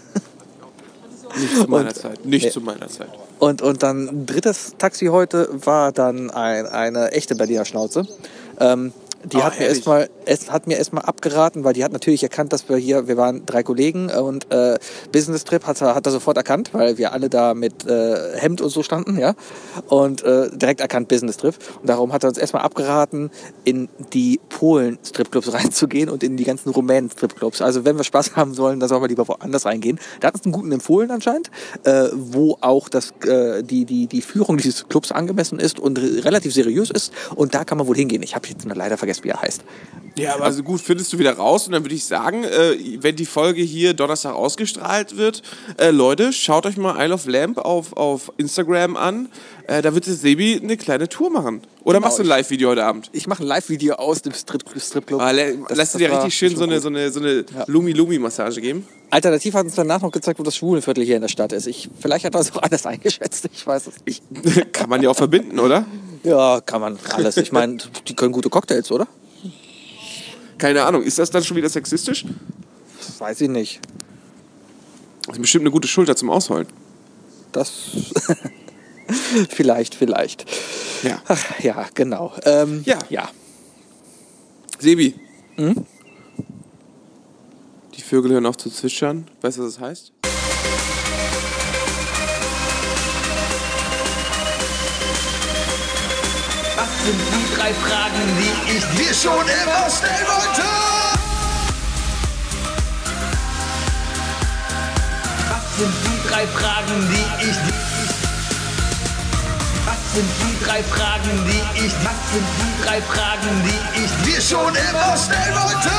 Nicht zu meiner Zeit. Nicht zu meiner Zeit. Und dann drittes Taxi heute war dann eine echte Berliner Schnauze. Die hat mir erstmal abgeraten, weil die hat natürlich erkannt, dass wir waren 3 Kollegen und Business Trip hat er sofort erkannt, weil wir alle da mit Hemd und so standen, ja, und direkt erkannt Business Trip. Und darum hat er uns erstmal abgeraten, in die Polen-Stripclubs reinzugehen und in die ganzen Rumänen-Stripclubs. Also wenn wir Spaß haben sollen, dann sollen wir lieber woanders reingehen. Da hat uns einen guten empfohlen anscheinend, wo auch die Führung dieses Clubs angemessen ist und relativ seriös ist. Und da kann man wohl hingehen. Ich habe jetzt mal leider vergessen, wie er heißt. Ja, aber also gut, findest du wieder raus und dann würde ich sagen, wenn die Folge hier Donnerstag ausgestrahlt wird, Leute, schaut euch mal Isle of Lamp auf Instagram an. Da wird der Sebi eine kleine Tour machen. Oder Genau, machst du ein Live-Video heute Abend? Ich mache ein Live-Video aus dem Stripclub. Lässt du dir richtig schön so eine Lumi-Lumi-Massage geben? Alternativ hat uns danach noch gezeigt, wo das Schwulenviertel hier in der Stadt ist. Vielleicht hat er es auch anders eingeschätzt. Ich weiß es nicht. Kann man ja auch verbinden, oder? Ja, kann man alles. Ich meine, die können gute Cocktails, oder? Keine Ahnung. Ist das dann schon wieder sexistisch? Das weiß ich nicht. Das ist bestimmt eine gute Schulter zum Ausholen. Das... vielleicht. Ja. Ach, ja, genau. Ja. Sebi. Die Vögel hören auf zu zwitschern. Weißt du, was das heißt? Was sind die 3 Fragen, die ich dir schon immer stellen wollte? Was sind die 3 Fragen, die ich dir... Was sind die 3 Fragen, die ich... Was sind die 3 Fragen, die ich dir schon immer stellen wollte?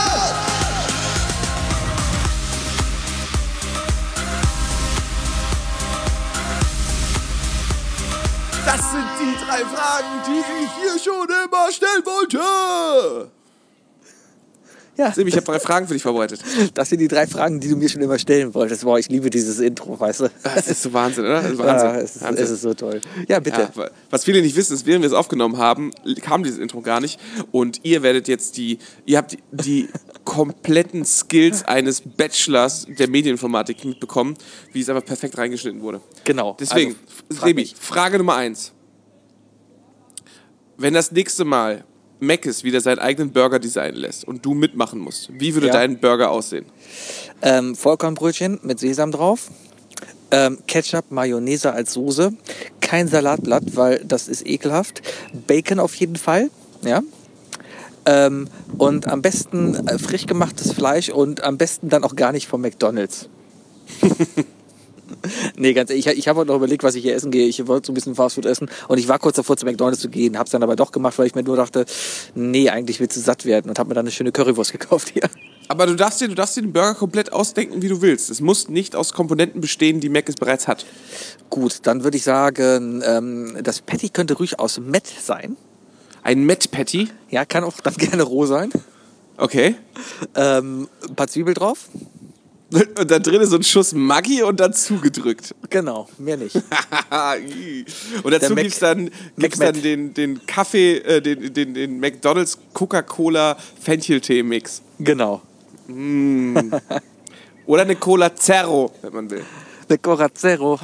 Das sind die 3 Fragen, die ich hier schon immer stellen wollte. Ja, Sebi, ich habe 3 Fragen für dich vorbereitet. das sind die 3 Fragen, die du mir schon immer stellen wolltest. Boah, ich liebe dieses Intro, weißt du? Das ist so Wahnsinn, oder? Das ist Wahnsinn. Ja, es ist so toll. Ja, bitte. Ja, was viele nicht wissen, ist, während wir es aufgenommen haben, kam dieses Intro gar nicht. Und ihr werdet jetzt ihr habt die kompletten Skills eines Bachelors der Medieninformatik mitbekommen, wie es einfach perfekt reingeschnitten wurde. Genau. Deswegen, also, Sebi, Frage Nummer 1. Wenn das nächste Mal Mc's wieder seinen eigenen Burger designen lässt und du mitmachen musst, wie würde dein Burger aussehen? Vollkornbrötchen mit Sesam drauf. Ketchup, Mayonnaise als Soße. Kein Salatblatt, weil das ist ekelhaft. Bacon auf jeden Fall. Ja. Und am besten frisch gemachtes Fleisch und am besten dann auch gar nicht vom McDonald's. Nee, ganz ehrlich, ich habe heute noch überlegt, was ich hier essen gehe. Ich wollte so ein bisschen Fastfood essen und ich war kurz davor, zu McDonald's zu gehen, habe es dann aber doch gemacht, weil ich mir nur dachte, nee, eigentlich willst du satt werden und habe mir dann eine schöne Currywurst gekauft hier. Aber du darfst dir den Burger komplett ausdenken, wie du willst. Es muss nicht aus Komponenten bestehen, die Mc's bereits hat. Gut, dann würde ich sagen, das Patty könnte ruhig aus Met sein. Ein Met Patty? Ja, kann auch dann gerne roh sein. Okay. Ein paar Zwiebel drauf. Und da drin ist so ein Schuss Maggi und dann zugedrückt. Genau, mehr nicht. Und dazu gibt's dann den Kaffee, den McDonald's Coca-Cola Fencheltee-Mix. Genau. Oder eine Cola Zero, wenn man will. Eine Cola Zero.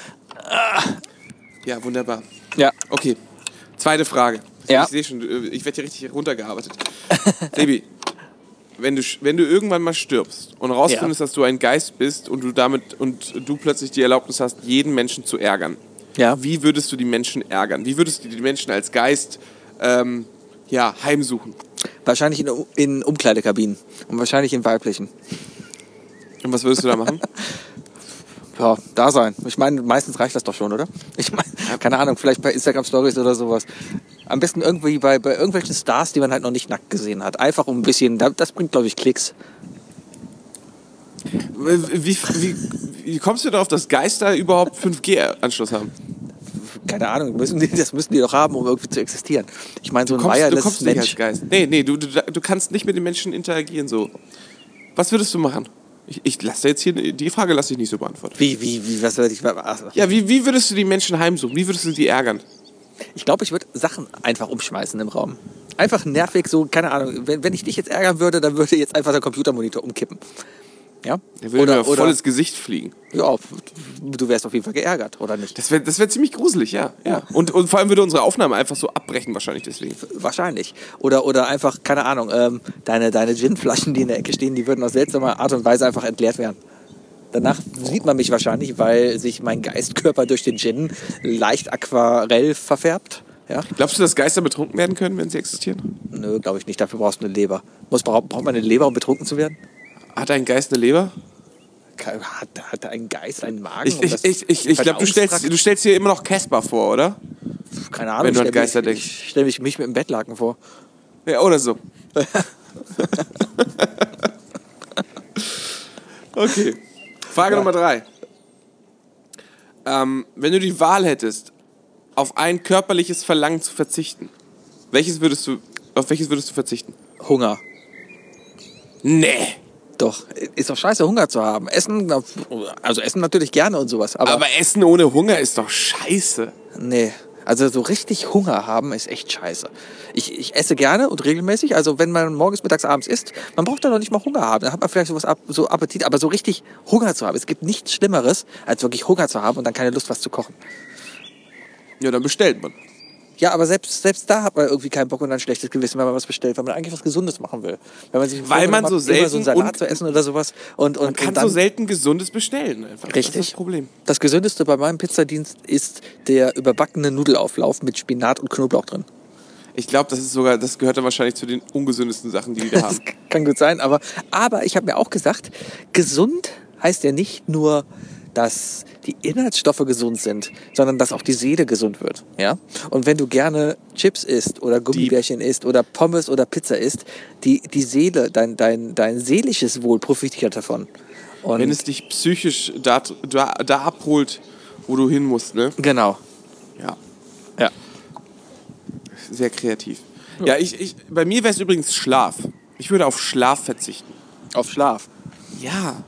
Ja, wunderbar. Ja. Okay, zweite Frage. Ja. Ich sehe schon, ich werde hier richtig runtergearbeitet. Sebi, wenn du irgendwann mal stirbst und rausfindest, dass du ein Geist bist und du plötzlich die Erlaubnis hast, jeden Menschen zu ärgern. Ja. Wie würdest du die Menschen ärgern? Wie würdest du die Menschen als Geist heimsuchen? Wahrscheinlich in Umkleidekabinen und wahrscheinlich in weiblichen. Und was würdest du da machen? Ja, da sein. Ich meine, meistens reicht das doch schon, oder? Ich meine, keine Ahnung, vielleicht bei Instagram-Stories oder sowas. Am besten irgendwie bei irgendwelchen Stars, die man halt noch nicht nackt gesehen hat. Einfach um ein bisschen, das bringt, glaube ich, Klicks. Wie kommst du darauf, dass Geister überhaupt 5G-Anschluss haben? Keine Ahnung, das müssen die doch haben, um irgendwie zu existieren. Ich meine, so ein Du wireless kommst nicht als Mensch. Geist. Nee, du kannst nicht mit den Menschen interagieren so. Was würdest du machen? Ich lasse jetzt hier, die Frage lasse ich nicht so beantworten. Was würde ich... Ja, wie würdest du die Menschen heimsuchen? Wie würdest du die ärgern? Ich glaube, ich würde Sachen einfach umschmeißen im Raum. Einfach nervig, so, keine Ahnung. Wenn ich dich jetzt ärgern würde, dann würde jetzt einfach der Computermonitor umkippen. Ja? Der würde mir voll ins Gesicht fliegen. Ja, du wärst auf jeden Fall geärgert, oder nicht? Das wär ziemlich gruselig, ja. Und vor allem würde unsere Aufnahme einfach so abbrechen, wahrscheinlich deswegen. Wahrscheinlich. Oder einfach, keine Ahnung, deine Ginflaschen, die in der Ecke stehen, die würden auf seltsame Art und Weise einfach entleert werden. Danach sieht man mich wahrscheinlich, weil sich mein Geistkörper durch den Gin leicht aquarell verfärbt. Ja? Glaubst du, dass Geister betrunken werden können, wenn sie existieren? Nö, glaube ich nicht. Dafür brauchst du eine Leber. Braucht man eine Leber, um betrunken zu werden? Hat ein Geist eine Leber? Hat ein Geist einen Magen? Ich glaube, du stellst dir immer noch Casper vor, oder? Keine Ahnung. Wenn du an Geister denkst. Ich stelle mich mit dem Bettlaken vor. Ja, oder so. Okay. Frage Nummer 3. Wenn du die Wahl hättest, auf ein körperliches Verlangen zu verzichten, auf welches würdest du verzichten? Hunger. Nee. Doch, ist doch scheiße, Hunger zu haben. Essen natürlich gerne und sowas. Aber Essen ohne Hunger ist doch scheiße. Nee, also so richtig Hunger haben ist echt scheiße. Ich esse gerne und regelmäßig. Also wenn man morgens, mittags, abends isst, man braucht da noch nicht mal Hunger haben. Dann hat man vielleicht so Appetit, aber so richtig Hunger zu haben. Es gibt nichts Schlimmeres, als wirklich Hunger zu haben und dann keine Lust, was zu kochen. Ja, dann bestellt man. Ja, aber selbst da hat man irgendwie keinen Bock und ein schlechtes Gewissen, wenn man was bestellt, weil man eigentlich was Gesundes machen will. Wenn man sich Weil man so selten immer so einen Salat zu essen oder sowas. Man kann dann, so selten Gesundes bestellen einfach. Richtig. Das ist das Problem. Das Gesündeste bei meinem Pizzadienst ist der überbackene Nudelauflauf mit Spinat und Knoblauch drin. Ich glaube, das gehört dann wahrscheinlich zu den ungesündesten Sachen, die da haben. Das kann gut sein, aber ich habe mir auch gesagt, gesund heißt ja nicht nur, dass die Inhaltsstoffe gesund sind, sondern dass auch die Seele gesund wird. Ja? Und wenn du gerne Chips isst oder Gummibärchen isst oder Pommes oder Pizza isst, die Seele, dein seelisches Wohl profitiert davon. Und wenn es dich psychisch da abholt, wo du hin musst, ne? Genau. Ja. Sehr kreativ. Ja, bei mir wäre es übrigens Schlaf. Ich würde auf Schlaf verzichten. Auf Schlaf. Ja.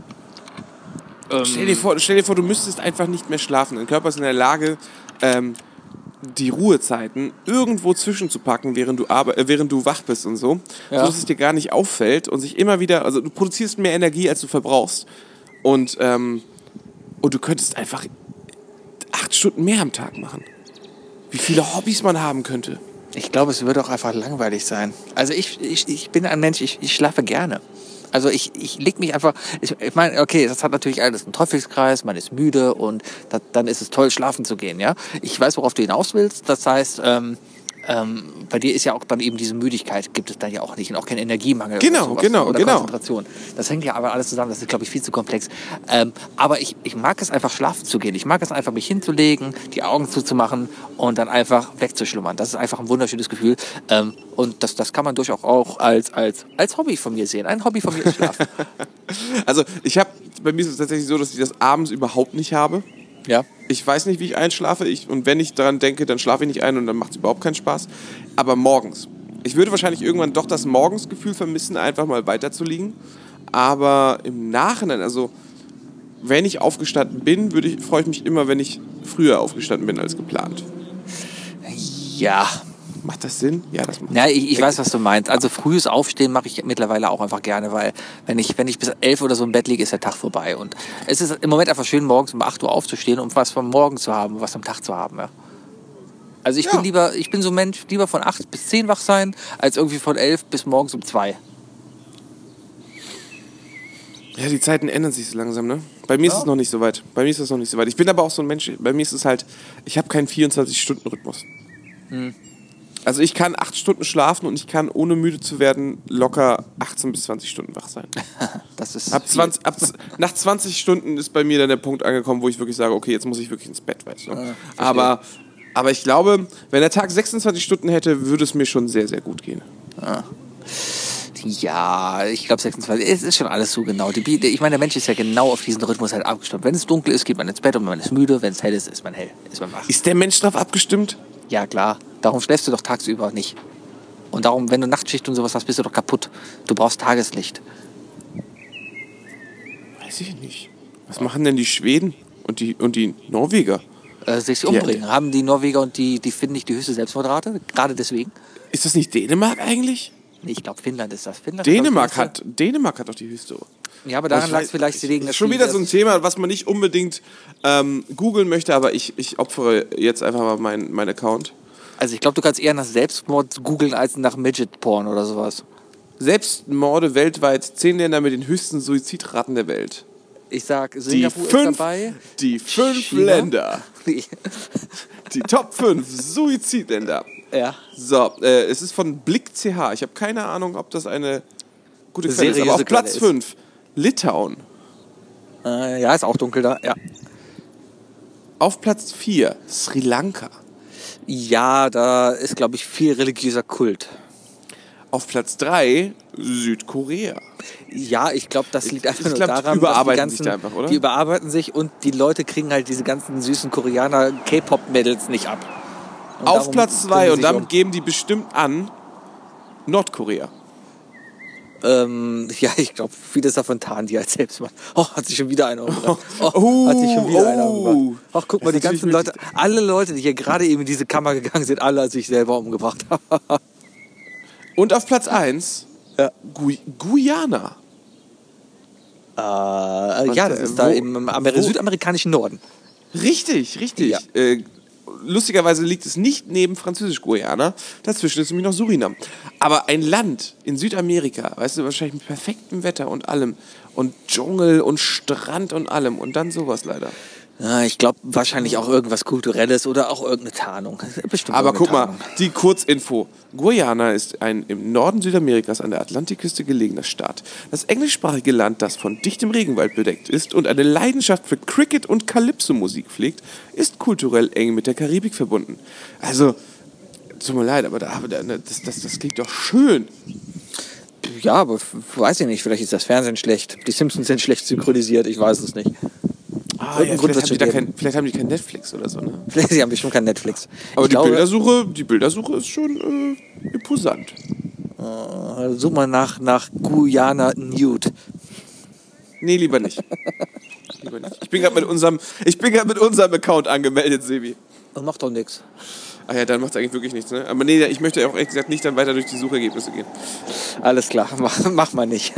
Stell dir vor, du müsstest einfach nicht mehr schlafen. Dein Körper ist in der Lage, die Ruhezeiten irgendwo zwischenzupacken, während du wach bist und so, sodass es dir gar nicht auffällt und sich immer wieder, also du produzierst mehr Energie, als du verbrauchst. Und du könntest einfach 8 Stunden mehr am Tag machen. Wie viele Hobbys man haben könnte. Ich glaube, es würde auch einfach langweilig sein. Also ich bin ein Mensch, ich schlafe gerne. Also ich leg mich einfach, ich meine, okay, das hat natürlich alles einen Teufelskreis, man ist müde und dann ist es toll, schlafen zu gehen, ja. Ich weiß, worauf du hinaus willst, das heißt, bei dir ist ja auch dann eben diese Müdigkeit, gibt es dann ja auch nicht und auch kein Energiemangel Genau. oder Konzentration. Das hängt ja aber alles zusammen, das ist, glaube ich, viel zu komplex. Aber ich mag es einfach, schlafen zu gehen. Ich mag es einfach, mich hinzulegen, die Augen zuzumachen und dann einfach wegzuschlummern. Das ist einfach ein wunderschönes Gefühl. Und das kann man durchaus auch als Hobby von mir sehen. Ein Hobby von mir ist Schlafen. Also bei mir ist es tatsächlich so, dass ich das abends überhaupt nicht habe. Ja. Ich weiß nicht, wie ich einschlafe. Und wenn ich daran denke, dann schlafe ich nicht ein und dann macht es überhaupt keinen Spaß. Aber morgens. Ich würde wahrscheinlich irgendwann doch das Morgensgefühl vermissen, einfach mal weiterzuliegen. Aber im Nachhinein, also wenn ich aufgestanden bin, freue ich mich immer, wenn ich früher aufgestanden bin als geplant. Ja. Macht das Sinn? Ja, das macht Ja, ich weiß, was du meinst. Also frühes Aufstehen mache ich mittlerweile auch einfach gerne, weil wenn ich bis 11 oder so im Bett liege, ist der Tag vorbei. Und es ist im Moment einfach schön, morgens um 8 Uhr aufzustehen und was vom Morgen zu haben, was am Tag zu haben. Ja. Also ich bin so ein Mensch, lieber von 8 bis 10 wach sein, als irgendwie von 11 bis morgens um 2. Ja, die Zeiten ändern sich so langsam, ne? Bei mir ist es noch nicht so weit. Ich bin aber auch so ein Mensch, bei mir ist es halt, ich habe keinen 24-Stunden-Rhythmus. Also ich kann 8 Stunden schlafen und ich kann, ohne müde zu werden, locker 18 bis 20 Stunden wach sein. Das ist Nach 20 Stunden ist bei mir dann der Punkt angekommen, wo ich wirklich sage, okay, jetzt muss ich wirklich ins Bett, weißt du? Aber ich glaube, wenn der Tag 26 Stunden hätte, würde es mir schon sehr, sehr gut gehen. Ja, ich glaube 26, es ist schon alles so genau. Ich meine, der Mensch ist ja genau auf diesen Rhythmus halt abgestimmt. Wenn es dunkel ist, geht man ins Bett und man ist müde. Wenn es hell ist man wach. Ist der Mensch darauf abgestimmt? Ja, klar. Darum schläfst du doch tagsüber nicht. Und darum, wenn du Nachtschicht und sowas hast, bist du doch kaputt. Du brauchst Tageslicht. Weiß ich nicht. Was machen denn die Schweden und die Norweger? Sich umbringen. Haben die Norweger und die finden nicht die höchste Selbstmordrate? Gerade deswegen? Ist das nicht Dänemark eigentlich? Nee, ich glaube, Finnland ist das. Dänemark hat doch die höchste. Ja, aber daran lag es vielleicht wegen... Das ist schon wieder so ein Thema, was man nicht unbedingt googeln möchte, aber ich opfere jetzt einfach mal meinen Account. Also ich glaube, du kannst eher nach Selbstmord googeln als nach Midget-Porn oder sowas. Selbstmorde weltweit, 10 Länder mit den höchsten Suizidraten der Welt. Ich sag, Singapur ist dabei. Die 5 China? Länder. Die Top 5 Suizidländer. Ja. So, es ist von Blick CH. Ich habe keine Ahnung, ob das eine gute Quelle ist. Aber auf Platz 5 Litauen. Ja, ist auch dunkel da, ja. Auf Platz 4 Sri Lanka. Ja, da ist, glaube ich, viel religiöser Kult. Auf Platz 3 Südkorea. Ja, ich glaube, das liegt einfach nur daran, die überarbeiten dass sich da einfach, oder? Die überarbeiten sich und die Leute kriegen halt diese ganzen süßen Koreaner K-Pop-Mädels nicht ab. Und auf Platz 2, und damit geben die bestimmt an, Nordkorea. Ja, ich glaube, vieles davon tarnen die als Selbstmord. Oh, hat sich schon wieder einer umgebracht. Hat sich schon wieder einer umgebracht. Ach, guck mal, die ganzen Leute, alle Leute, die hier gerade eben in diese Kammer gegangen sind, alle sich selber umgebracht. Und auf Platz 1 Guyana. Ja, das ist da im südamerikanischen Norden. Richtig. Ja. Lustigerweise liegt es nicht neben Französisch-Guyana. Dazwischen ist nämlich noch Surinam. Aber ein Land in Südamerika, weißt du, wahrscheinlich mit perfektem Wetter und allem. Und Dschungel und Strand und allem. Und dann sowas leider. Ja, ich glaube wahrscheinlich auch irgendwas Kulturelles oder auch irgendeine Tarnung. Bestimmt. Aber guck mal, die Kurzinfo. Guyana ist ein im Norden Südamerikas an der Atlantikküste gelegener Staat. Das englischsprachige Land, das von dichtem Regenwald bedeckt ist und eine Leidenschaft für Cricket und Calypso-Musik pflegt, ist kulturell eng mit der Karibik verbunden. Also, tut mir leid, aber das klingt doch schön. Ja, aber weiß ich nicht, vielleicht ist das Fernsehen schlecht. Die Simpsons sind schlecht synchronisiert, ich weiß es nicht. Ja, vielleicht haben die kein Netflix oder so, ne? Sie haben bestimmt kein Netflix. Aber die Bildersuche ist schon imposant. Such mal nach Guyana Nude. Nee, lieber nicht. Ich bin gerade mit unserem Account angemeldet, Sebi. Das macht doch nichts. Ach ja, dann macht es eigentlich wirklich nichts, ne? Aber nee, ich möchte auch ehrlich gesagt nicht dann weiter durch die Suchergebnisse gehen. Alles klar, mach mal nicht.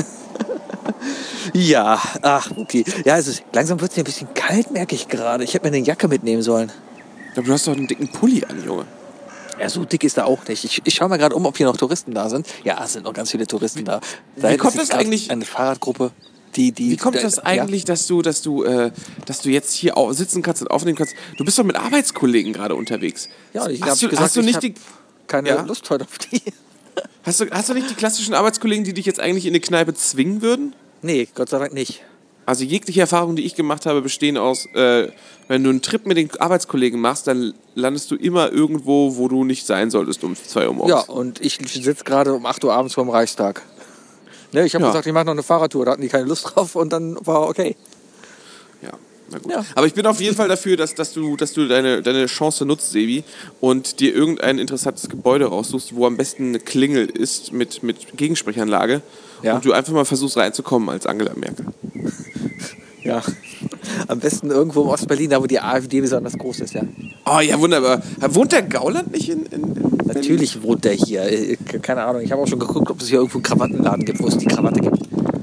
Ja, ach, okay. Ja, langsam wird es mir ein bisschen kalt, merke ich gerade. Ich hätte mir eine Jacke mitnehmen sollen. Aber du hast doch einen dicken Pulli an, Junge. Ja, so dick ist er auch nicht. Ich schaue mal gerade ob hier noch Touristen da sind. Ja, es sind noch ganz viele Touristen da. Wie kommt das eigentlich? Eine Fahrradgruppe. Wie kommt das eigentlich, dass du jetzt hier sitzen kannst und aufnehmen kannst? Du bist doch mit Arbeitskollegen gerade unterwegs. Ja, ich habe keine Lust heute auf die. Hast du nicht die klassischen Arbeitskollegen, die dich jetzt eigentlich in eine Kneipe zwingen würden? Nee, Gott sei Dank nicht. Also jegliche Erfahrungen, die ich gemacht habe, bestehen aus, wenn du einen Trip mit den Arbeitskollegen machst, dann landest du immer irgendwo, wo du nicht sein solltest um 2 Uhr morgens. Ja, und ich sitze gerade um 8 Uhr abends vorm Reichstag. Ne, ich habe gesagt, ich mache noch eine Fahrradtour, da hatten die keine Lust drauf und dann war okay. Ja, na gut. Ja. Aber ich bin auf jeden Fall dafür, dass du deine Chance nutzt, Sebi, und dir irgendein interessantes Gebäude raussuchst, wo am besten eine Klingel ist mit Gegensprechanlage. Ja. Und du einfach mal versuchst reinzukommen als Angela Merkel. Ja, am besten irgendwo im Ostberlin, da wo die AfD besonders groß ist, ja. Oh ja, wunderbar. Wohnt der Gauland nicht in Natürlich wohnt der hier. Keine Ahnung, ich habe auch schon geguckt, ob es hier irgendwo einen Krawattenladen gibt, wo es die Krawatte gibt.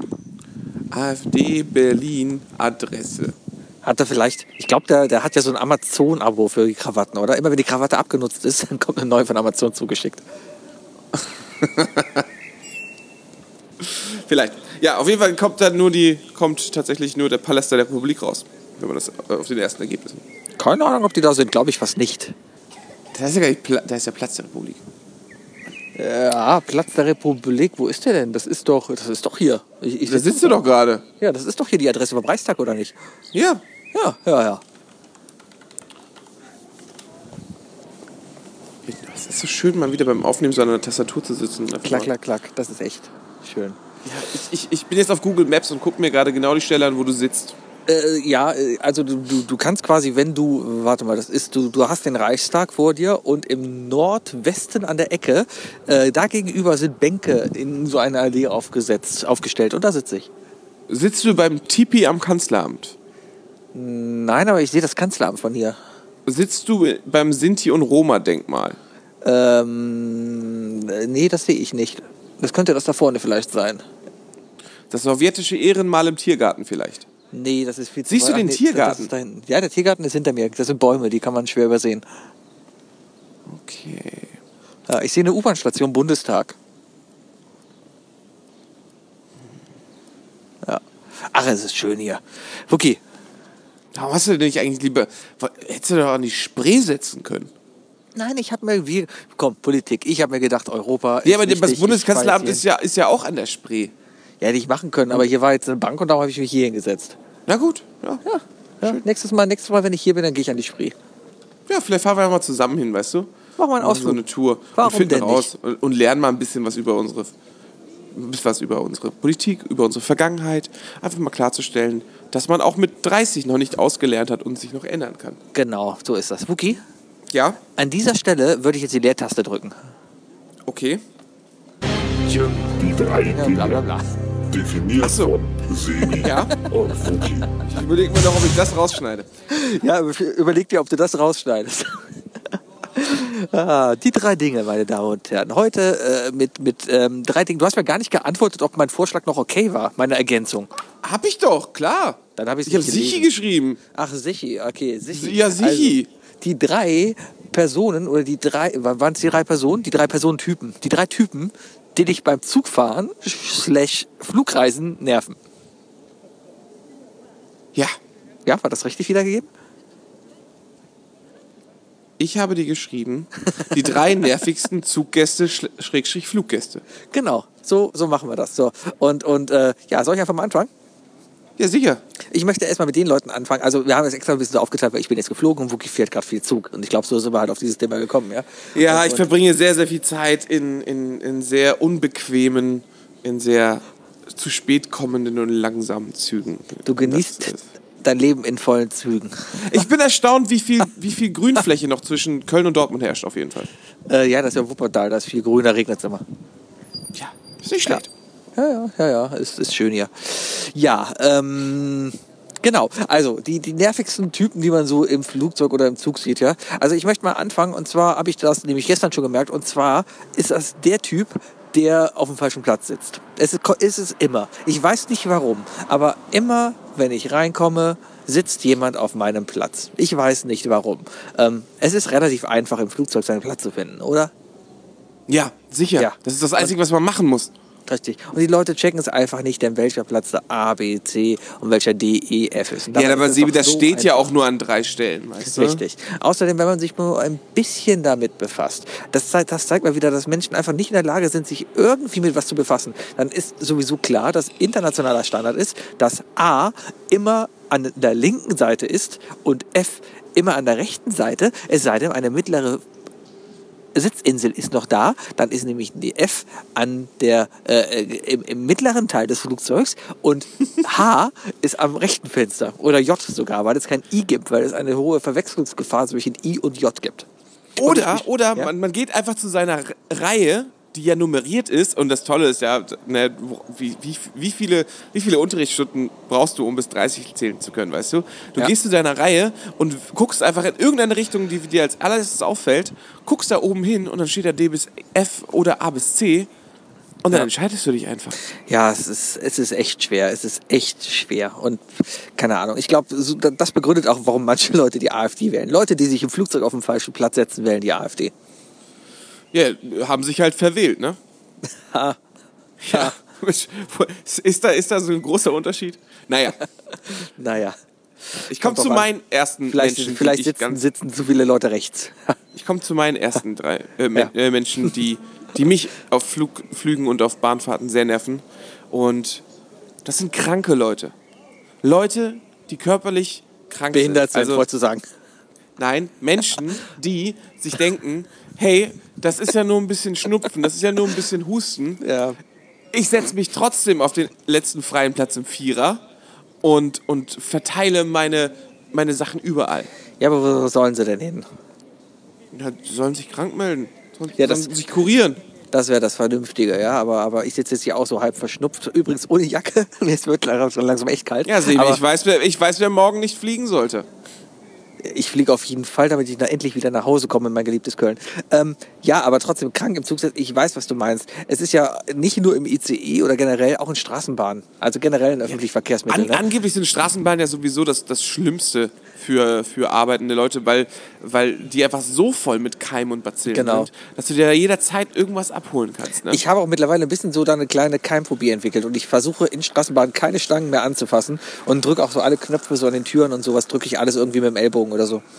AfD Berlin Adresse. Hat er vielleicht, ich glaube, der hat ja so ein Amazon-Abo für die Krawatten, oder? Immer wenn die Krawatte abgenutzt ist, dann kommt eine neue von Amazon zugeschickt. Vielleicht. Ja, auf jeden Fall kommt tatsächlich nur der Palast der Republik raus, wenn man das auf den ersten Ergebnissen. Keine Ahnung, ob die da sind, glaube ich fast nicht. Da ist ja gar nicht da ist ja Platz der Republik. Ja, Platz der Republik, wo ist der denn? Das ist doch hier. Da sitzt du doch gerade. Ja, das ist doch hier die Adresse vom Reichstag, oder nicht? Ja. Ja. Es ist so schön, mal wieder beim Aufnehmen so an der Tastatur zu sitzen. Klack. Das ist echt schön. Ja, ich bin jetzt auf Google Maps und gucke mir gerade genau die Stelle an, wo du sitzt. Also du kannst quasi, wenn du, warte mal, du hast den Reichstag vor dir und im Nordwesten an der Ecke, da gegenüber sind Bänke in so einer Allee aufgestellt und da sitze ich. Sitzt du beim Tipi am Kanzleramt? Nein, aber ich sehe das Kanzleramt von hier. Sitzt du beim Sinti- und Roma-Denkmal? Nee, das sehe ich nicht. Das könnte das da vorne vielleicht sein. Das sowjetische Ehrenmal im Tiergarten vielleicht? Nee, das ist viel zu Siehst du weit. den Tiergarten? Das ist da hinten. Ja, der Tiergarten ist hinter mir. Das sind Bäume, die kann man schwer übersehen. Okay. Ja, ich sehe eine U-Bahn-Station Bundestag. Ja. Ach, es ist schön hier. Wookie. Warum hast du denn nicht eigentlich lieber... Hättest du doch an die Spree setzen können? Nein, ich habe mir... Komm, Politik. Ich habe mir gedacht, Europa Ja, ist aber das wichtig. Bundeskanzleramt Ich weiß ist ja auch an der Spree. ja, hätte ich machen können, aber hier war jetzt eine Bank und darum habe ich mich hier hingesetzt. Na gut, ja. Ja, nächstes Mal, wenn ich hier bin, dann gehe ich an die Spree. Ja, vielleicht fahren wir mal zusammen hin, weißt du? Mach mal einen So Ausflug. eine Tour. Warum und finden denn raus und lernen mal ein bisschen was über unsere Politik, über unsere Vergangenheit. Einfach mal klarzustellen, dass man auch mit 30 noch nicht ausgelernt hat und sich noch ändern kann. Genau, so ist das. Wookie, Ja? an dieser Stelle würde ich jetzt die Leertaste drücken. Okay. Tja, die drei Ja, Dinge. bla bla bla. Definiert so. von Sebi Ja? und Fuki. Ich überlege mir noch, ob ich das rausschneide. Ja, überleg dir, ob du das rausschneidest. Die 3 Dinge, meine Damen und Herren. Heute mit 3 Dingen. Du hast mir gar nicht geantwortet, ob mein Vorschlag noch okay war, meine Ergänzung. Hab ich doch, klar. Dann habe Ich habe Sichi geschrieben. Ach, Sichi, okay. Sichi. Ja, Sichi. Also, die 3 Personen, oder waren es die 3 Personen? Die 3 Personentypen. Die 3 Typen, die dich beim Zugfahren / Flugreisen nerven. Ja. Ja, war das richtig wiedergegeben? Ich habe dir geschrieben, die 3 nervigsten Zuggäste / Fluggäste. Genau, so machen wir das. So. Und ja, soll ich einfach mal anfangen? Ja, sicher. Ich möchte erstmal mit den Leuten anfangen. Also wir haben es extra ein bisschen so aufgeteilt, weil ich bin jetzt geflogen und Wookie fährt gerade viel Zug. Und ich glaube, so sind wir halt auf dieses Thema gekommen, ja? Ja, und, ich verbringe sehr, sehr viel Zeit in sehr unbequemen, in sehr zu spät kommenden und langsamen Zügen. Du genießt dein Leben in vollen Zügen. Ich bin erstaunt, wie viel Grünfläche noch zwischen Köln und Dortmund herrscht, auf jeden Fall. Ja, das ist ja Wuppertal, da ist viel grün, da regnet es immer. Ja, ist nicht schlecht. Ja, ist schön hier. Ja, genau. Also, die nervigsten Typen, die man so im Flugzeug oder im Zug sieht, ja. Also, ich möchte mal anfangen, und zwar habe ich das nämlich gestern schon gemerkt, und zwar ist das der Typ, der auf dem falschen Platz sitzt. Es ist immer. Ich weiß nicht warum, aber immer, wenn ich reinkomme, sitzt jemand auf meinem Platz. Ich weiß nicht warum. Es ist relativ einfach, im Flugzeug seinen Platz zu finden, oder? Ja, sicher. Ja. Das ist das Einzige, was man machen muss. Richtig. Und die Leute checken es einfach nicht, denn welcher Platz da A, B, C und welcher D, E, F ist. Und dabei Ja, aber ist es Sebi, doch das so steht ja einfach. auch nur an 3 Stellen, weißt du? Richtig. Außerdem, wenn man sich nur ein bisschen damit befasst, das zeigt mal wieder, dass Menschen einfach nicht in der Lage sind, sich irgendwie mit was zu befassen. Dann ist sowieso klar, dass internationaler Standard ist, dass A immer an der linken Seite ist und F immer an der rechten Seite, es sei denn, eine mittlere Sitzinsel ist noch da, dann ist nämlich die F an der, im mittleren Teil des Flugzeugs und H ist am rechten Fenster oder J sogar, weil es kein I gibt, weil es eine hohe Verwechslungsgefahr zwischen I und J gibt. Oder Ja? man geht einfach zu seiner Reihe, die ja nummeriert ist. Und das Tolle ist ja, ne, wie viele Unterrichtsstunden brauchst du, um bis 30 zählen zu können, weißt du? Du Ja. gehst zu deiner Reihe und guckst einfach in irgendeine Richtung, die dir als allererstes auffällt, guckst da oben hin und dann steht da D bis F oder A bis C. Und dann Ja. entscheidest du dich einfach. Ja, es ist echt schwer. Es ist echt schwer. Und keine Ahnung. Ich glaube, das begründet auch, warum manche Leute die AfD wählen. Leute, die sich im Flugzeug auf den falschen Platz setzen, wählen die AfD. Ja, haben sich halt verwählt, ne? Ha. Ja. Ist da so ein großer Unterschied? Naja, Naja. ich komme Kommt zu drauf an. meinen ersten Vielleicht, Menschen, vielleicht die ich sitzen zu viele Leute rechts. Ich komme zu meinen ersten drei Menschen, die mich auf Flügen und auf Bahnfahrten sehr nerven. Und das sind kranke Leute. Leute, die körperlich krank Behindert sind. sind, wolltest du sagen. Nein, Menschen, die sich denken, hey, das ist ja nur ein bisschen Schnupfen, das ist ja nur ein bisschen Husten. Ja. Ich setze mich trotzdem auf den letzten freien Platz im Vierer und verteile meine Sachen überall. Ja, aber wo sollen sie denn hin? Ja, die sollen sich krank melden, Ja, sollen sich kurieren. Das wäre das Vernünftige, ja. Aber ich sitze jetzt hier auch so halb verschnupft. Übrigens ohne Jacke. Mir wird langsam echt kalt. Ja, Sebi, aber ich weiß, wer morgen nicht fliegen sollte. ich fliege auf jeden Fall, damit ich dann endlich wieder nach Hause komme in mein geliebtes Köln. Ja, aber trotzdem krank im Zug. Ich weiß, was du meinst. Es ist ja nicht nur im ICE oder generell auch in Straßenbahnen. Also generell in öffentlichen Verkehrsmitteln. Ne? Angeblich sind Straßenbahnen ja sowieso das Schlimmste für arbeitende Leute, weil die einfach so voll mit Keimen und Bazillen Genau. sind, dass du dir da jederzeit irgendwas abholen kannst. Ne? Ich habe auch mittlerweile ein bisschen so da eine kleine Keimphobie entwickelt und ich versuche in Straßenbahnen keine Stangen mehr anzufassen und drücke auch so alle Knöpfe so an den Türen und sowas, drücke ich alles irgendwie mit dem Ellbogen oder so.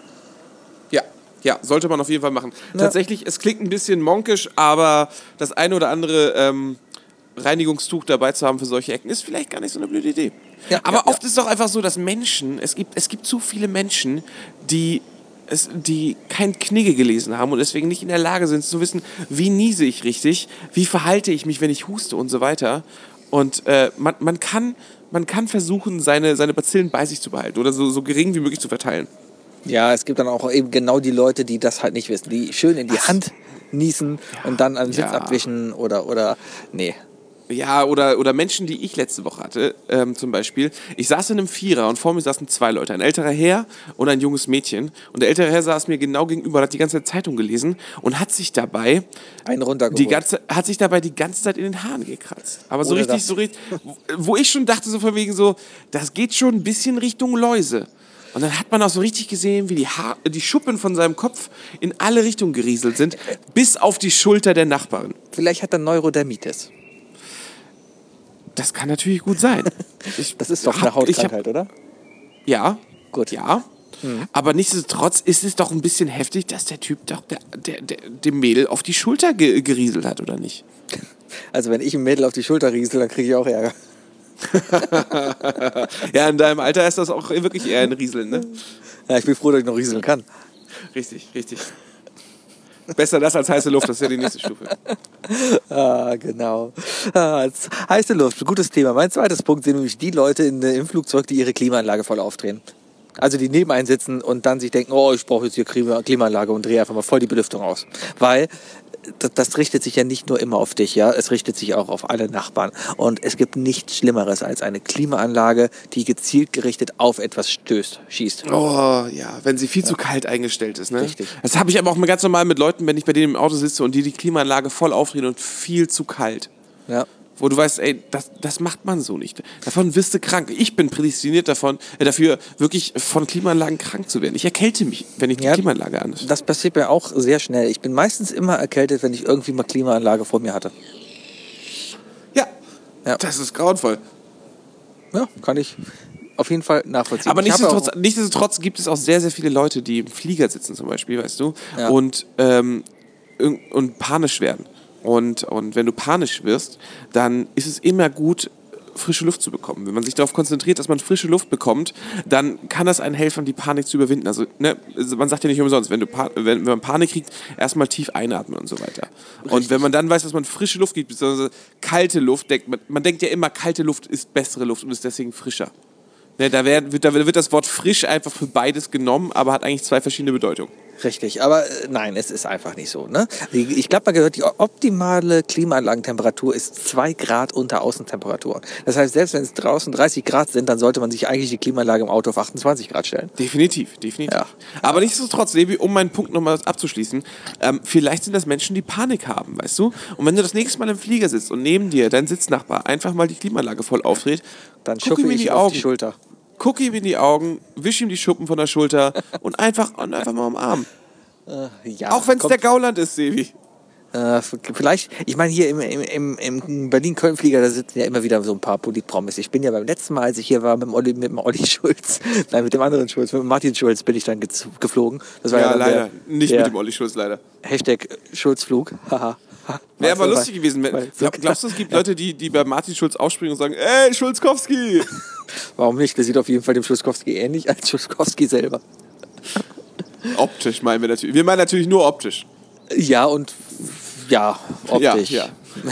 Ja, sollte man auf jeden Fall machen. Ja. Tatsächlich, es klingt ein bisschen monkisch, aber das eine oder andere Reinigungstuch dabei zu haben für solche Ecken ist vielleicht gar nicht so eine blöde Idee. Ja, aber ja, oft ist es doch einfach so, dass Menschen, es gibt zu viele Menschen, die kein Knigge gelesen haben und deswegen nicht in der Lage sind zu wissen, wie niese ich richtig, wie verhalte ich mich, wenn ich huste und so weiter. Und man kann versuchen, seine Bazillen bei sich zu behalten oder so gering wie möglich zu verteilen. Ja, es gibt dann auch eben genau die Leute, die das halt nicht wissen, die schön in die Hand niesen und dann an den Sitz Ja. abwischen oder nee. Ja, oder Menschen, die ich letzte Woche hatte, zum Beispiel. Ich saß in einem Vierer und vor mir saßen zwei Leute, ein älterer Herr und ein junges Mädchen. Und der ältere Herr saß mir genau gegenüber, hat die ganze Zeit Zeitung gelesen und hat sich dabei Einen runtergeholt. die ganze Zeit in den Haaren gekratzt. Aber so Oder richtig, das. so richtig, wo ich schon dachte, so von wegen so, das geht schon ein bisschen Richtung Läuse. Und dann hat man auch so richtig gesehen, wie die Schuppen von seinem Kopf in alle Richtungen gerieselt sind, bis auf die Schulter der Nachbarin. Vielleicht hat er Neurodermitis. Das kann natürlich gut sein. Das ist doch eine Hautkrankheit, oder? Ja. Gut. Ja. Aber nichtsdestotrotz ist es doch ein bisschen heftig, dass der Typ doch dem Mädel auf die Schulter gerieselt hat, oder nicht? Also wenn ich ein Mädel auf die Schulter riesel, dann kriege ich auch Ärger. Ja, in deinem Alter ist das auch wirklich eher ein Rieseln, ne? Ja, ich bin froh, dass ich noch rieseln kann. Richtig. Besser das als heiße Luft, das ist ja die nächste Stufe. Ah, genau. Heiße Luft, gutes Thema. Mein zweites Punkt sind nämlich die Leute im Flugzeug, die ihre Klimaanlage voll aufdrehen. Also die neben einen sitzen und dann sich denken, oh, ich brauche jetzt hier Klimaanlage und drehe einfach mal voll die Belüftung aus. Weil das richtet sich ja nicht nur immer auf dich, ja, es richtet sich auch auf alle Nachbarn. Und es gibt nichts Schlimmeres als eine Klimaanlage, die gezielt gerichtet auf etwas schießt. Oh, ja, wenn sie viel zu kalt eingestellt ist, ne? Richtig. Das habe ich aber auch mal ganz normal mit Leuten, wenn ich bei denen im Auto sitze und die Klimaanlage voll aufdrehen und viel zu kalt. Ja. Wo du weißt, ey, das macht man so nicht. Davon wirst du krank. Ich bin prädestiniert dafür, wirklich von Klimaanlagen krank zu werden. Ich erkälte mich, wenn ich die Klimaanlage an ist. Das passiert mir auch sehr schnell. Ich bin meistens immer erkältet, wenn ich irgendwie mal Klimaanlage vor mir hatte. Ja, das ist grauenvoll. Ja, kann ich auf jeden Fall nachvollziehen. Aber Ich habe nichtsdestotrotz gibt es auch sehr, sehr viele Leute, die im Flieger sitzen zum Beispiel, weißt du, Ja. und panisch werden. Und wenn du panisch wirst, dann ist es immer gut, frische Luft zu bekommen. Wenn man sich darauf konzentriert, dass man frische Luft bekommt, dann kann das einen helfen, die Panik zu überwinden. Also, ne, man sagt ja nicht umsonst, wenn man Panik kriegt, erstmal tief einatmen und so weiter. Und wenn man dann weiß, dass man frische Luft gibt, beziehungsweise kalte Luft, man denkt ja immer, kalte Luft ist bessere Luft und ist deswegen frischer. Ne, da wird das Wort frisch einfach für beides genommen, aber hat eigentlich zwei verschiedene Bedeutungen. Richtig, aber nein, es ist einfach nicht so. Ne? Ich glaube, man gehört, die optimale Klimaanlagentemperatur ist 2 Grad unter Außentemperatur. Das heißt, selbst wenn es draußen 30 Grad sind, dann sollte man sich eigentlich die Klimaanlage im Auto auf 28 Grad stellen. Definitiv. Ja. Aber nichtsdestotrotz, Sebi, um meinen Punkt nochmal abzuschließen, vielleicht sind das Menschen, die Panik haben, weißt du? Und wenn du das nächste Mal im Flieger sitzt und neben dir dein Sitznachbar einfach mal die Klimaanlage voll aufdreht, Dann guck schuppe ihm in ich die auf Augen. die Schulter. Guck ihm in die Augen, wisch ihm die Schuppen von der Schulter und einfach mal umarmen. Ja, Auch wenn es kommt- der Gauland ist, Sebi. Vielleicht, ich meine, hier im Berlin-Köln-Flieger, da sitzen ja immer wieder so ein paar Politpromis. Ich bin ja beim letzten Mal, als ich hier war, mit dem Olli Schulz, nein, mit dem anderen Schulz, mit dem Martin Schulz bin ich dann geflogen. Das war Ja, dann leider. Nicht mit dem Olli Schulz, leider. Hashtag Schulzflug, haha. Wäre aber lustig gewesen. Glaubst du, es gibt Leute, die bei Martin Schulz aufspringen und sagen, ey, Schulzkowski! Warum nicht? Der sieht auf jeden Fall dem Schulzkowski ähnlich als Schulzkowski selber. Optisch meinen wir natürlich. Wir meinen natürlich nur optisch. Ja, und ja, optisch. Ja.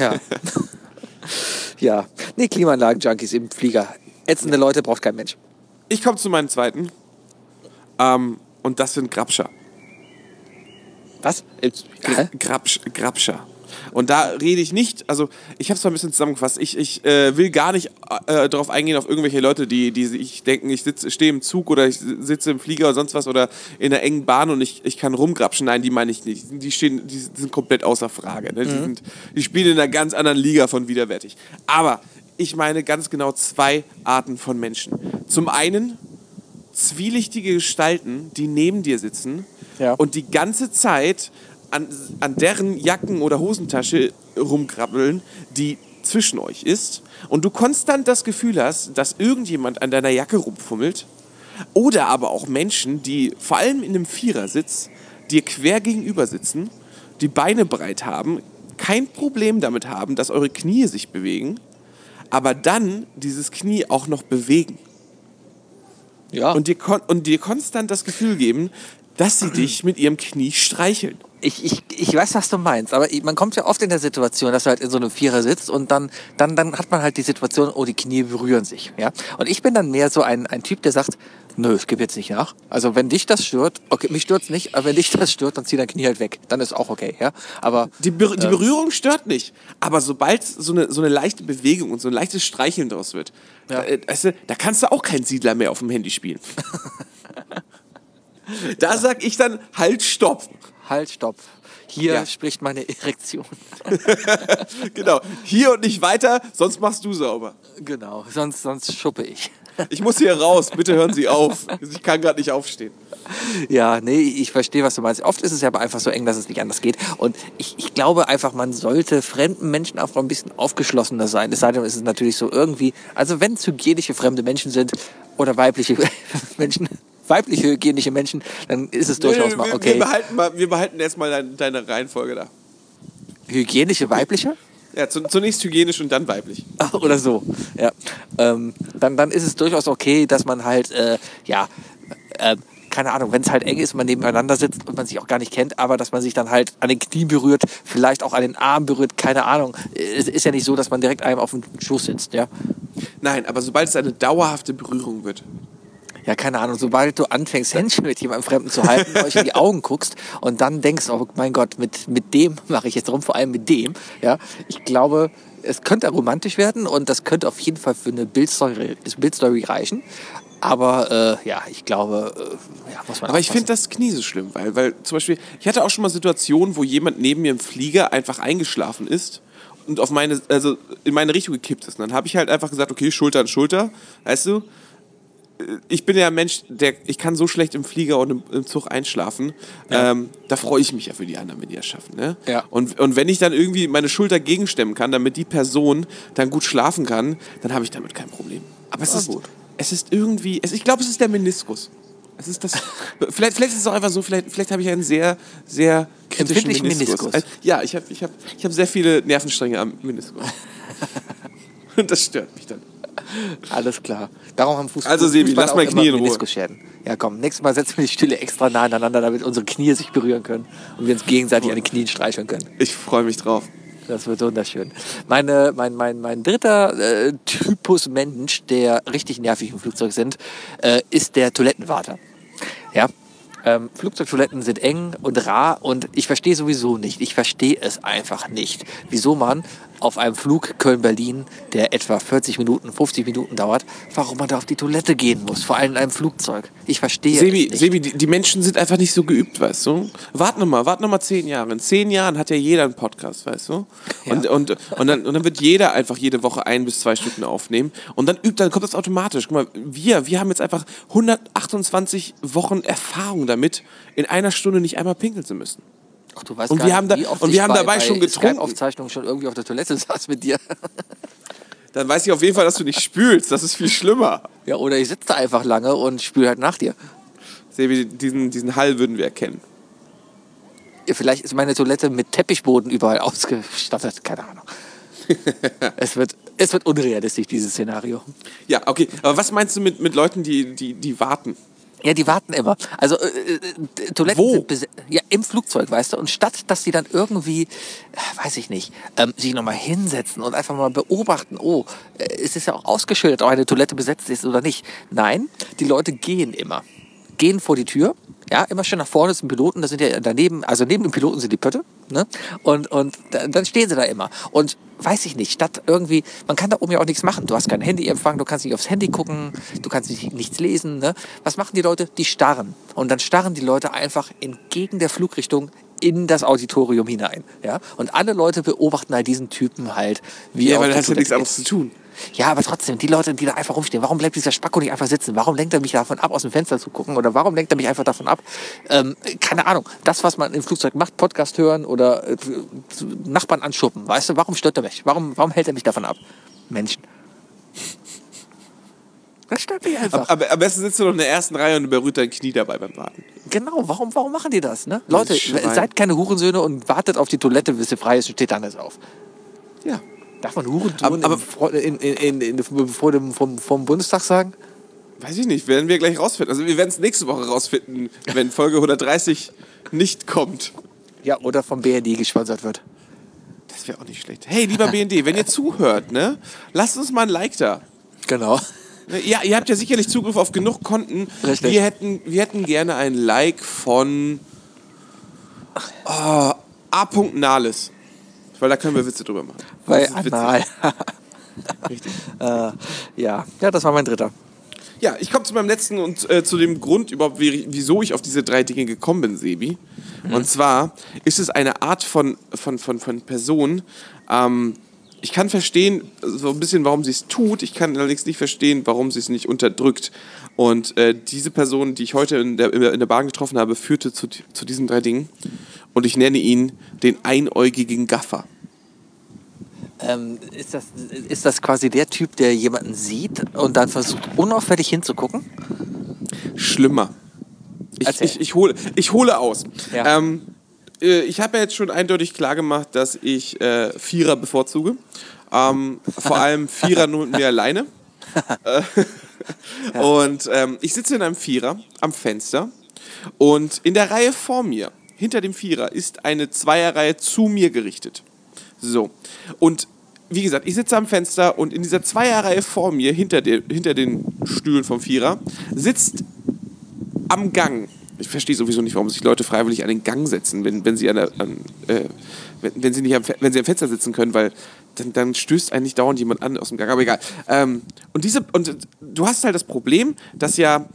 Ja. Nee, Klimaanlagen-Junkies im Flieger. Ätzende Leute braucht kein Mensch. Ich komme zu meinem zweiten. Und das sind Grabscher. Was? Grabscher. Und da rede ich nicht, also ich habe es mal ein bisschen zusammengefasst, ich will gar nicht darauf eingehen, auf irgendwelche Leute, die sich denken, ich stehe im Zug oder ich sitze im Flieger oder sonst was oder in einer engen Bahn und ich kann rumgrapschen. Nein, die meine ich nicht. Die sind komplett außer Frage. Ne? Die spielen in einer ganz anderen Liga von widerwärtig. Aber ich meine ganz genau zwei Arten von Menschen. Zum einen zwielichtige Gestalten, die neben dir sitzen und die ganze Zeit an deren Jacken- oder Hosentasche rumkrabbeln, die zwischen euch ist und du konstant das Gefühl hast, dass irgendjemand an deiner Jacke rumfummelt. Oder aber auch Menschen, die vor allem in einem Vierersitz dir quer gegenüber sitzen, die Beine breit haben, kein Problem damit haben, dass eure Knie sich bewegen, aber dann dieses Knie auch noch bewegen. Ja. Und dir konstant das Gefühl geben, dass sie dich mit ihrem Knie streicheln. Ich weiß, was du meinst, aber man kommt ja oft in der Situation, dass du halt in so einem Vierer sitzt und dann hat man halt die Situation, oh, die Knie berühren sich. Ja? Und ich bin dann mehr so ein Typ, der sagt, nö, ich gebe jetzt nicht nach. Also wenn dich das stört, okay, mich stört's nicht, aber wenn dich das stört, dann zieh dein Knie halt weg. Dann ist auch okay. Ja? Aber die Berührung stört nicht, aber sobald so eine leichte Bewegung und so ein leichtes Streicheln draus wird, da kannst du auch keinen Siedler mehr auf dem Handy spielen. Da sag ich dann, halt, stopp. Halt, stopp. Hier spricht meine Erektion. Genau, hier und nicht weiter, sonst machst du sauber. Genau, sonst schuppe ich. Ich muss hier raus, bitte hören Sie auf. Ich kann gerade nicht aufstehen. Ja, nee, ich verstehe, was du meinst. Oft ist es ja aber einfach so eng, dass es nicht anders geht. Und ich glaube einfach, man sollte fremden Menschen auch ein bisschen aufgeschlossener sein. Es sei denn, es ist natürlich so irgendwie, also wenn es hygienische fremde Menschen sind oder weibliche Menschen, weibliche hygienische Menschen, dann ist es durchaus mal okay. Wir behalten erstmal deine Reihenfolge da. Hygienische weibliche? Ja, zunächst hygienisch und dann weiblich. Ach, oder so, ja. Dann ist es durchaus okay, dass man halt, keine Ahnung, wenn es halt eng ist, man nebeneinander sitzt und man sich auch gar nicht kennt, aber dass man sich dann halt an den Knien berührt, vielleicht auch an den Armen berührt, keine Ahnung. Es ist ja nicht so, dass man direkt einem auf dem Schoß sitzt, ja. Nein, aber sobald es eine dauerhafte Berührung wird. Ja, keine Ahnung, sobald du anfängst, Händchen mit jemandem Fremden zu halten, euch in die Augen guckst und dann denkst, oh mein Gott, mit dem mache ich jetzt rum, vor allem mit dem, ja, ich glaube, es könnte romantisch werden und das könnte auf jeden Fall für eine Bildstory reichen, aber ich glaube, muss man. Aber ich finde das Knie so schlimm, weil zum Beispiel, ich hatte auch schon mal Situationen, wo jemand neben mir im Flieger einfach eingeschlafen ist und in meine Richtung gekippt ist. Und dann habe ich halt einfach gesagt, okay, Schulter an Schulter, weißt du, ich bin ja ein Mensch, ich kann so schlecht im Flieger und im Zug einschlafen. Ja. Da freue ich mich ja für die anderen, wenn die das schaffen. Ne? Ja. Und wenn ich dann irgendwie meine Schulter gegenstemmen kann, damit die Person dann gut schlafen kann, dann habe ich damit kein Problem. Aber es ist irgendwie, ich glaube, es ist der Meniskus. Es ist das. Vielleicht ist es auch einfach so, vielleicht habe ich einen sehr, sehr kritischen Meniskus. Ja, ich hab sehr viele Nervenstränge am Meniskus. Und das stört mich dann. Alles klar. Darum haben Fußball. Also Sebi, lass mal Knie in Ruhe. Meniskusschäden. Ja komm, nächstes Mal setzen wir die Stühle extra nah aneinander, damit unsere Knie sich berühren können und wir uns gegenseitig an den Knien streicheln können. Ich freue mich drauf. Das wird wunderschön. Mein dritter Typus Mensch, der richtig nervig im Flugzeug sind, ist der Toilettenwarter. Ja. Flugzeugtoiletten sind eng und rar und ich verstehe sowieso nicht, ich verstehe es einfach nicht, wieso man auf einem Flug Köln-Berlin, der etwa 40 Minuten, 50 Minuten dauert, warum man da auf die Toilette gehen muss, vor allem in einem Flugzeug. Ich verstehe es nicht. Sebi, die Menschen sind einfach nicht so geübt, weißt du? Warte noch mal 10 Jahre. In 10 Jahren hat ja jeder einen Podcast, weißt du? Ja. Und dann wird jeder einfach jede Woche 1 bis 2 Stücken aufnehmen und dann kommt das automatisch. Guck mal, wir haben jetzt einfach 128 Wochen Erfahrung damit, in einer Stunde nicht einmal pinkeln zu müssen. Ach, du weißt Und gar wir nicht, haben da- wie oft und ich wir haben dabei bei schon getrunken. Skype-Aufzeichnungen schon irgendwie auf der Toilette saß mit dir. Dann weiß ich auf jeden Fall, dass du nicht spülst. Das ist viel schlimmer. Ja, oder ich sitze da einfach lange und spüle halt nach dir. Sebi, diesen Hall würden wir erkennen. Ja, vielleicht ist meine Toilette mit Teppichboden überall ausgestattet. Keine Ahnung. Es wird unrealistisch, dieses Szenario. Ja, okay. Aber was meinst du mit Leuten, die warten? Ja, die warten immer. Also Toiletten Wo? sind ja, im Flugzeug, weißt du. Und statt, dass die dann irgendwie, weiß ich nicht, sich nochmal hinsetzen und einfach mal beobachten, es ist ja auch ausgeschildert, ob eine Toilette besetzt ist oder nicht. Nein, die Leute gehen immer. Gehen vor die Tür, ja, immer schön nach vorne zum Piloten, da sind ja daneben, also neben dem Piloten sind die Pötte, ne? Und dann stehen sie da immer. Und weiß ich nicht, statt irgendwie, man kann da oben ja auch nichts machen. Du hast kein Handyempfang, du kannst nicht aufs Handy gucken, du kannst nichts lesen, ne? Was machen die Leute? Die starren. Und dann starren die Leute einfach entgegen der Flugrichtung in das Auditorium hinein, ja? Und alle Leute beobachten halt diesen Typen halt, wie er Ja, auf weil die das hat ja Toilette nichts geht. anderes zu tun. Ja, aber trotzdem, die Leute, die da einfach rumstehen, warum bleibt dieser Spacko nicht einfach sitzen? Warum lenkt er mich davon ab, aus dem Fenster zu gucken? Oder warum lenkt er mich einfach davon ab? Keine Ahnung. Das, was man im Flugzeug macht, Podcast hören oder Nachbarn anschuppen, weißt du, warum stört er mich? Warum hält er mich davon ab? Menschen. Das stört mich einfach. Aber am besten sitzt du noch in der ersten Reihe und berührt dein Knie dabei beim Warten. Genau, warum machen die das? Ne? Leute, Schwein. seid keine Hurensöhne und wartet auf die Toilette, bis ihr frei ist und steht dann alles auf. Ja. Darf man Hurensohn Aber- vor dem vom Bundestag sagen? Weiß ich nicht, werden wir gleich rausfinden. Also wir werden es nächste Woche rausfinden, wenn Folge 130 nicht kommt. Ja, oder vom BRD gesponsert wird. Das wäre auch nicht schlecht. Hey, lieber BND, wenn ihr zuhört, ne, lasst uns mal ein Like da. Genau. Ja, ihr habt ja sicherlich Zugriff auf genug Konten. Richtig. Wir hätten gerne ein Like von A. Nahles. Weil da können wir Witze drüber machen. Weil Das ist witzig. anal. Richtig. Ja, das war mein dritter. Ja, ich komme zu meinem letzten und zu dem Grund überhaupt, wieso ich auf diese 3 Dinge gekommen bin, Sebi. Und zwar ist es eine Art von Person. Ich kann verstehen, so ein bisschen, warum sie es tut. Ich kann allerdings nicht verstehen, warum sie es nicht unterdrückt. Und diese Person, die ich heute in der Bahn getroffen habe, führte zu diesen 3 Dingen. Und ich nenne ihn den einäugigen Gaffer. Ist das quasi der Typ, der jemanden sieht und dann versucht, unauffällig hinzugucken? Schlimmer. Erzähl. Ich hole aus. Ja. Ich habe ja jetzt schon eindeutig klar gemacht, dass ich Vierer bevorzuge. Vor allem Vierer nur mit mir alleine. Und ich sitze in einem Vierer am Fenster und in der Reihe vor mir, hinter dem Vierer, ist eine Zweierreihe zu mir gerichtet. So. Und wie gesagt, ich sitze am Fenster und in dieser Zweierreihe vor mir, hinter den Stühlen vom Vierer, sitzt am Gang. Ich verstehe sowieso nicht, warum sich Leute freiwillig an den Gang setzen, wenn sie wenn sie am Fenster sitzen können, weil dann stößt eigentlich dauernd jemand an aus dem Gang. Aber egal. Und du hast halt das Problem, dass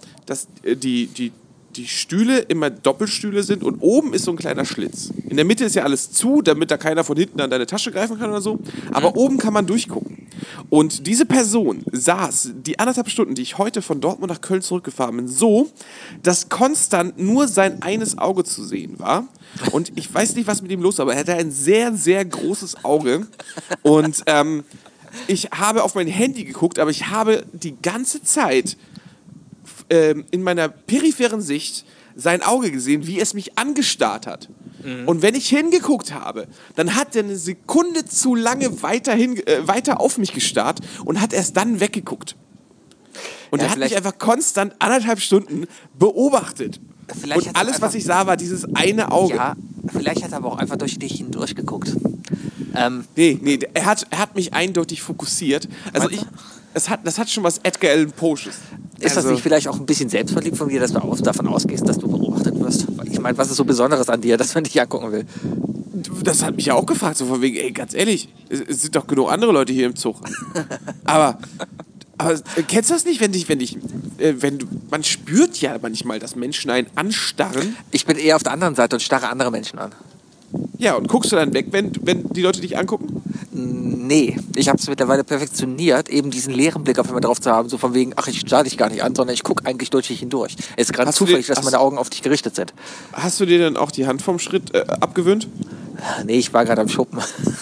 die Stühle immer Doppelstühle sind und oben ist so ein kleiner Schlitz. In der Mitte ist ja alles zu, damit da keiner von hinten an deine Tasche greifen kann oder so. Aber oben kann man durchgucken. Und diese Person saß die 1,5 Stunden, die ich heute von Dortmund nach Köln zurückgefahren bin, so, dass konstant nur sein eines Auge zu sehen war. Und ich weiß nicht, was mit ihm los war, aber er hatte ein sehr, sehr großes Auge. Und ich habe auf mein Handy geguckt, aber ich habe die ganze Zeit in meiner peripheren Sicht sein Auge gesehen, wie es mich angestarrt hat. Und wenn ich hingeguckt habe, dann hat er eine Sekunde zu lange weiter auf mich gestarrt und hat erst dann weggeguckt. Und Ja, er hat mich vielleicht- einfach konstant 1,5 Stunden beobachtet. Vielleicht Und hat er alles, einfach- was ich sah, war dieses eine Auge. Ja, vielleicht hat er aber auch einfach durch dich hindurch geguckt. Nee, er hat mich eindeutig fokussiert. Also das hat schon was Edgar Allan Poes. Ist das nicht vielleicht auch ein bisschen selbstverliebt von dir, dass du davon ausgehst, dass du beobachtet wirst? Weil ich meine, was ist so Besonderes an dir, dass man dich angucken will? Das hat mich ja auch gefragt, so von wegen, ey, ganz ehrlich, es sind doch genug andere Leute hier im Zug. aber kennst du das nicht, man spürt ja manchmal, dass Menschen einen anstarren. Ich bin eher auf der anderen Seite und starre andere Menschen an. Ja, und guckst du dann weg, wenn die Leute dich angucken? Nee, ich habe es mittlerweile perfektioniert, eben diesen leeren Blick auf einmal drauf zu haben, so von wegen, ach, ich starre dich gar nicht an, sondern ich gucke eigentlich durch dich hindurch. Es ist gerade Hast du zufällig, den- dass meine Augen auf dich gerichtet sind. Hast du dir dann auch die Hand vom Schritt abgewöhnt? Nee, ich war gerade am Schuppen.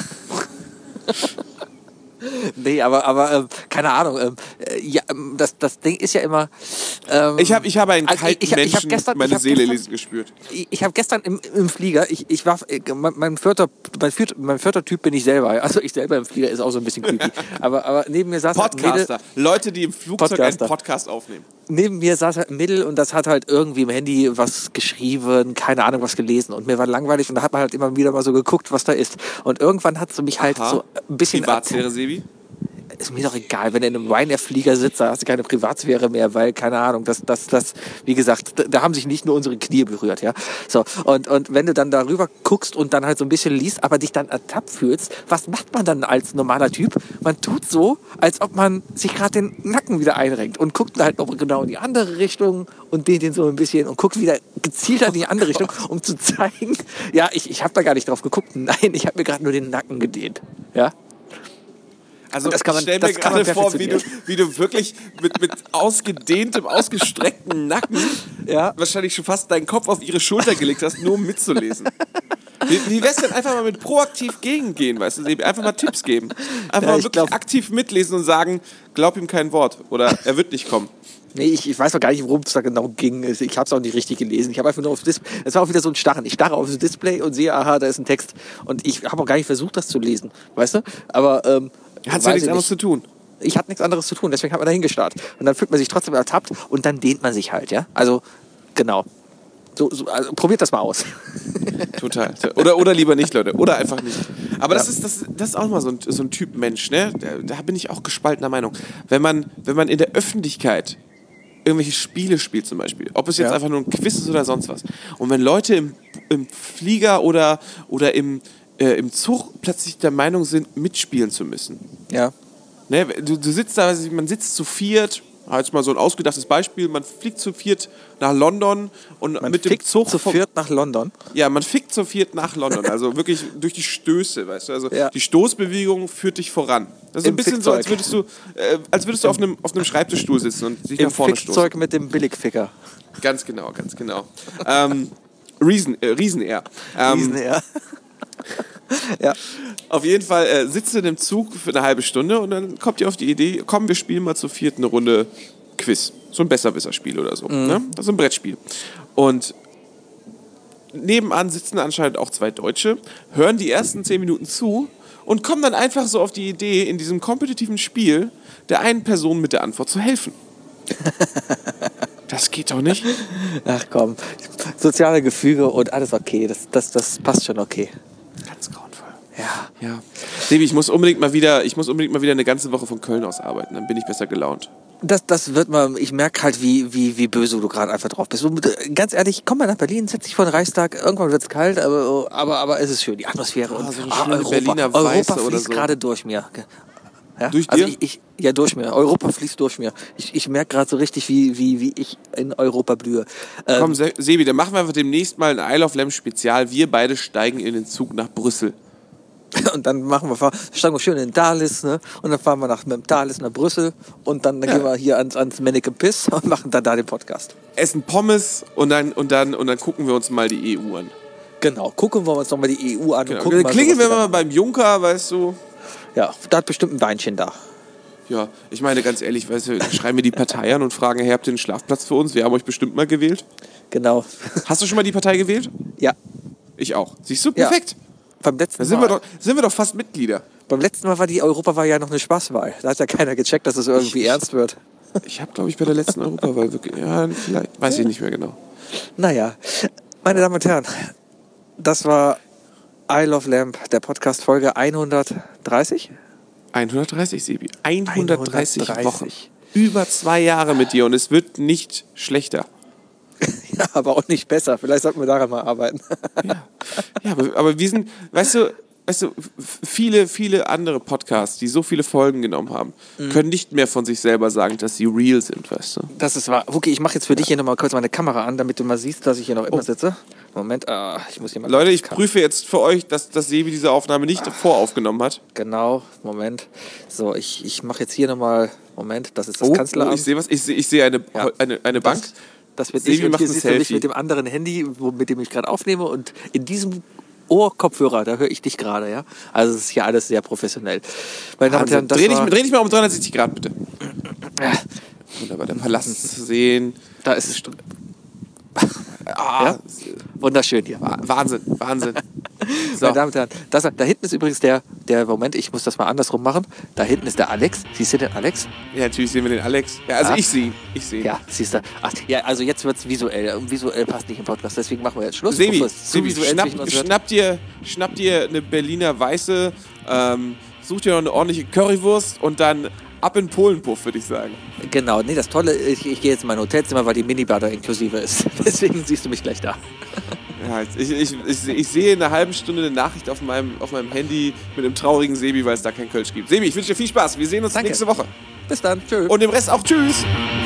Nee, aber keine Ahnung. Ja, das Ding ist ja immer... Ich habe einen also kalten ich hab Menschen gestern- meine ich hab Seele gestern- lesen gespürt. Ich habe gestern im Flieger, ich war, mein vierter Typ bin ich selber. Also ich selber im Flieger ist auch so ein bisschen creepy. Aber neben mir saß halt ein Mädel, Podcaster. Leute, die im Flugzeug Podcaster. einen Podcast aufnehmen. neben mir saß halt ein Mädel und das hat halt irgendwie im Handy was geschrieben, keine Ahnung, was gelesen. Und mir war langweilig und da hat man halt immer wieder mal so geguckt, was da ist. Und irgendwann hat sie mich halt Aha. so ein bisschen... Privatsphäre, Sebi? Ist mir doch egal, wenn du in einem Ryanair-Flieger sitzt, da hast du keine Privatsphäre mehr, weil, keine Ahnung, wie gesagt, da haben sich nicht nur unsere Knie berührt, ja. So, und wenn du dann darüber guckst und dann halt so ein bisschen liest, aber dich dann ertappt fühlst, was macht man dann als normaler Typ? Man tut so, als ob man sich gerade den Nacken wieder einrenkt und guckt halt noch genau in die andere Richtung und dehnt den so ein bisschen und guckt wieder gezielter in die andere Richtung, um zu zeigen, ja, ich habe da gar nicht drauf geguckt. Nein, ich habe mir gerade nur den Nacken gedehnt, ja. Also Das kann man- ich stell mir das kann man gerade vor, wie perfektionieren. du wirklich mit ausgedehntem, ausgestreckten Nacken Ja. wahrscheinlich schon fast deinen Kopf auf ihre Schulter gelegt hast, nur um mitzulesen. Wie wär's denn einfach mal mit proaktiv gegengehen, weißt du, Sebi? Einfach mal Tipps geben. Einfach Ja, mal ich wirklich glaub- aktiv mitlesen und sagen, glaub ihm kein Wort oder er wird nicht kommen. Nee, ich weiß noch gar nicht, worum es da genau ging. Ich habe es auch nicht richtig gelesen. Ich habe einfach nur aufs Display. Es war auch wieder so ein Starren. Ich starre aufs Display und sehe, aha, da ist ein Text. Und ich habe auch gar nicht versucht, das zu lesen. Weißt du? Aber Hat's ja weiß nichts ich anderes zu tun. Ich hatte nichts anderes zu tun, deswegen hat man da hingestarrt. Und dann fühlt man sich trotzdem ertappt und dann dehnt man sich halt, ja? Also, genau. Also, probiert das mal aus. Total. Oder lieber nicht, Leute. Oder einfach nicht. Aber das ist auch mal so ein Typ Mensch, ne? Da bin ich auch gespaltener Meinung. Wenn man in der Öffentlichkeit irgendwelche Spiele spielt zum Beispiel, ob es jetzt Ja. einfach nur ein Quiz ist oder sonst was, und wenn Leute im Flieger oder im Zug plötzlich der Meinung sind, mitspielen zu müssen. Ja. Ne? Du sitzt da, man sitzt zu viert, jetzt mal so ein ausgedachtes Beispiel, man fliegt zu viert nach London und Man mit dem fickt Zug zu viert nach London. Ja, man fickt zu viert nach London, also wirklich durch die Stöße, weißt du, also Ja. die Stoßbewegung führt dich voran. Das ist Im ein bisschen so, Fickzeug. als würdest du auf einem Schreibtischstuhl sitzen und dich nach Im vorne stoßen. Fickzeug mit dem Billigficker. Ganz genau, ganz genau. Riesen Air. Ja. Ja. Auf jeden Fall sitzt du in dem Zug für eine halbe Stunde und dann kommt ihr auf die Idee, komm, wir spielen mal zu viert eine Runde Quiz. So ein Besserwisser-Spiel oder so. Ne? Das ist ein Brettspiel. Und nebenan sitzen anscheinend auch zwei Deutsche, hören die ersten 10 Minuten zu und kommen dann einfach so auf die Idee, in diesem kompetitiven Spiel der einen Person mit der Antwort zu helfen. Das geht doch nicht. Ach komm. Soziale Gefüge und alles okay. Das passt schon okay. Ganz grauenvoll. Ja. Ja. Sebi, ich muss unbedingt mal wieder eine ganze Woche von Köln aus arbeiten, dann bin ich besser gelaunt. Das wird mal, ich merke halt, wie böse du gerade einfach drauf bist. Und, ganz ehrlich, komm mal nach Berlin, setz dich vor den Reichstag, irgendwann wird es kalt, aber es ist schön, die Atmosphäre. Und, so eine schöne Berliner Europa Weiße oder fließt so. gerade durch mir. Ja? Durch also dir? ja, durch mir. Europa fließt durch mir. Ich merke gerade so richtig, wie ich in Europa blühe. Komm, Sebi, dann machen wir einfach demnächst mal ein Isle of Lamp Spezial. Wir beide steigen in den Zug nach Brüssel. Und dann steigen wir schön in Dalis, ne? Und dann fahren wir mit dem Dalis nach Brüssel und dann gehen wir hier ans Mannequin Piss und machen dann da den Podcast. Essen Pommes und dann gucken wir uns mal die EU an. Genau, gucken wir uns nochmal die EU an. Genau. Und gucken Dann mal, klingeln was wir mal beim Junker, weißt du. Ja, da hat bestimmt ein Weinchen da. Ja, ich meine ganz ehrlich, weißt du, schreiben wir die Partei an und fragen, hey, habt ihr einen Schlafplatz für uns? Wir haben euch bestimmt mal gewählt. Genau. Hast du schon mal die Partei gewählt? Ja, Ich auch. Siehst du, Ja. perfekt. beim letzten Da sind wir doch fast Mitglieder. Beim letzten Mal war die Europawahl ja noch eine Spaßwahl. Da hat ja keiner gecheckt, dass es irgendwie ernst wird. Ich habe, glaube ich, bei der letzten Europawahl wirklich, ja, vielleicht, weiß ich nicht mehr genau. Naja, meine Damen und Herren, das war I Love Lamp, der Podcast Folge 130. 130, Sebi. 130 130 Wochen. Über 2 Jahre mit dir und es wird nicht schlechter. Ja, aber auch nicht besser. Vielleicht sollten wir daran mal arbeiten. Ja, aber wir sind, weißt du, weißt du, viele andere Podcasts, die so viele Folgen genommen haben, können nicht mehr von sich selber sagen, dass sie real sind, weißt du? Das ist wahr. Okay, ich mache jetzt für dich hier nochmal kurz meine Kamera an, damit du mal siehst, dass ich hier noch immer sitze. Moment, ich muss hier mal... Leute, ich prüfe jetzt für euch, dass Sebi diese Aufnahme nicht voraufgenommen hat. Genau, Moment. So, ich mache jetzt hier nochmal... Moment, das ist das Kanzleramt. Ich sehe was. Ich sehe eine Bank. Das wird Sebi ich und macht hier ein siehst du mich Selfie. mit dem anderen Handy, mit dem ich gerade aufnehme, und in diesem Ohrkopfhörer, da höre ich dich gerade, ja. Also es ist hier alles sehr professionell. Meine Damen und Herren, das Dreh war... dich mal um 360 Grad, bitte. Wunderbar, der Palast zu sehen. Da ist es. Ah, Ja? Wunderschön hier. Wahnsinn. So. Meine Damen und Herren, da hinten ist übrigens der Moment, ich muss das mal andersrum machen. Da hinten ist der Alex. Siehst du den Alex? Ja, natürlich sehen wir den Alex. Ja, also Ja. ich sehe ihn. Ja, siehst du. Ach, ja, also jetzt wird es visuell. Und visuell passt nicht im Podcast, deswegen machen wir jetzt Schluss. Sebi, bevor es zu visuell zwischen uns wird. schnapp dir eine Berliner Weiße, such dir noch eine ordentliche Currywurst und dann ab in Polenpuff, würde ich sagen. Genau, nee, das Tolle, ich gehe jetzt in mein Hotelzimmer, weil die Minibar da inklusive ist. Deswegen siehst du mich gleich da. Ja, ich sehe in einer halben Stunde eine Nachricht auf meinem Handy mit einem traurigen Sebi, weil es da kein Kölsch gibt. Sebi, ich wünsche dir viel Spaß. Wir sehen uns Danke. nächste Woche. Bis dann, tschüss. Und dem Rest auch tschüss.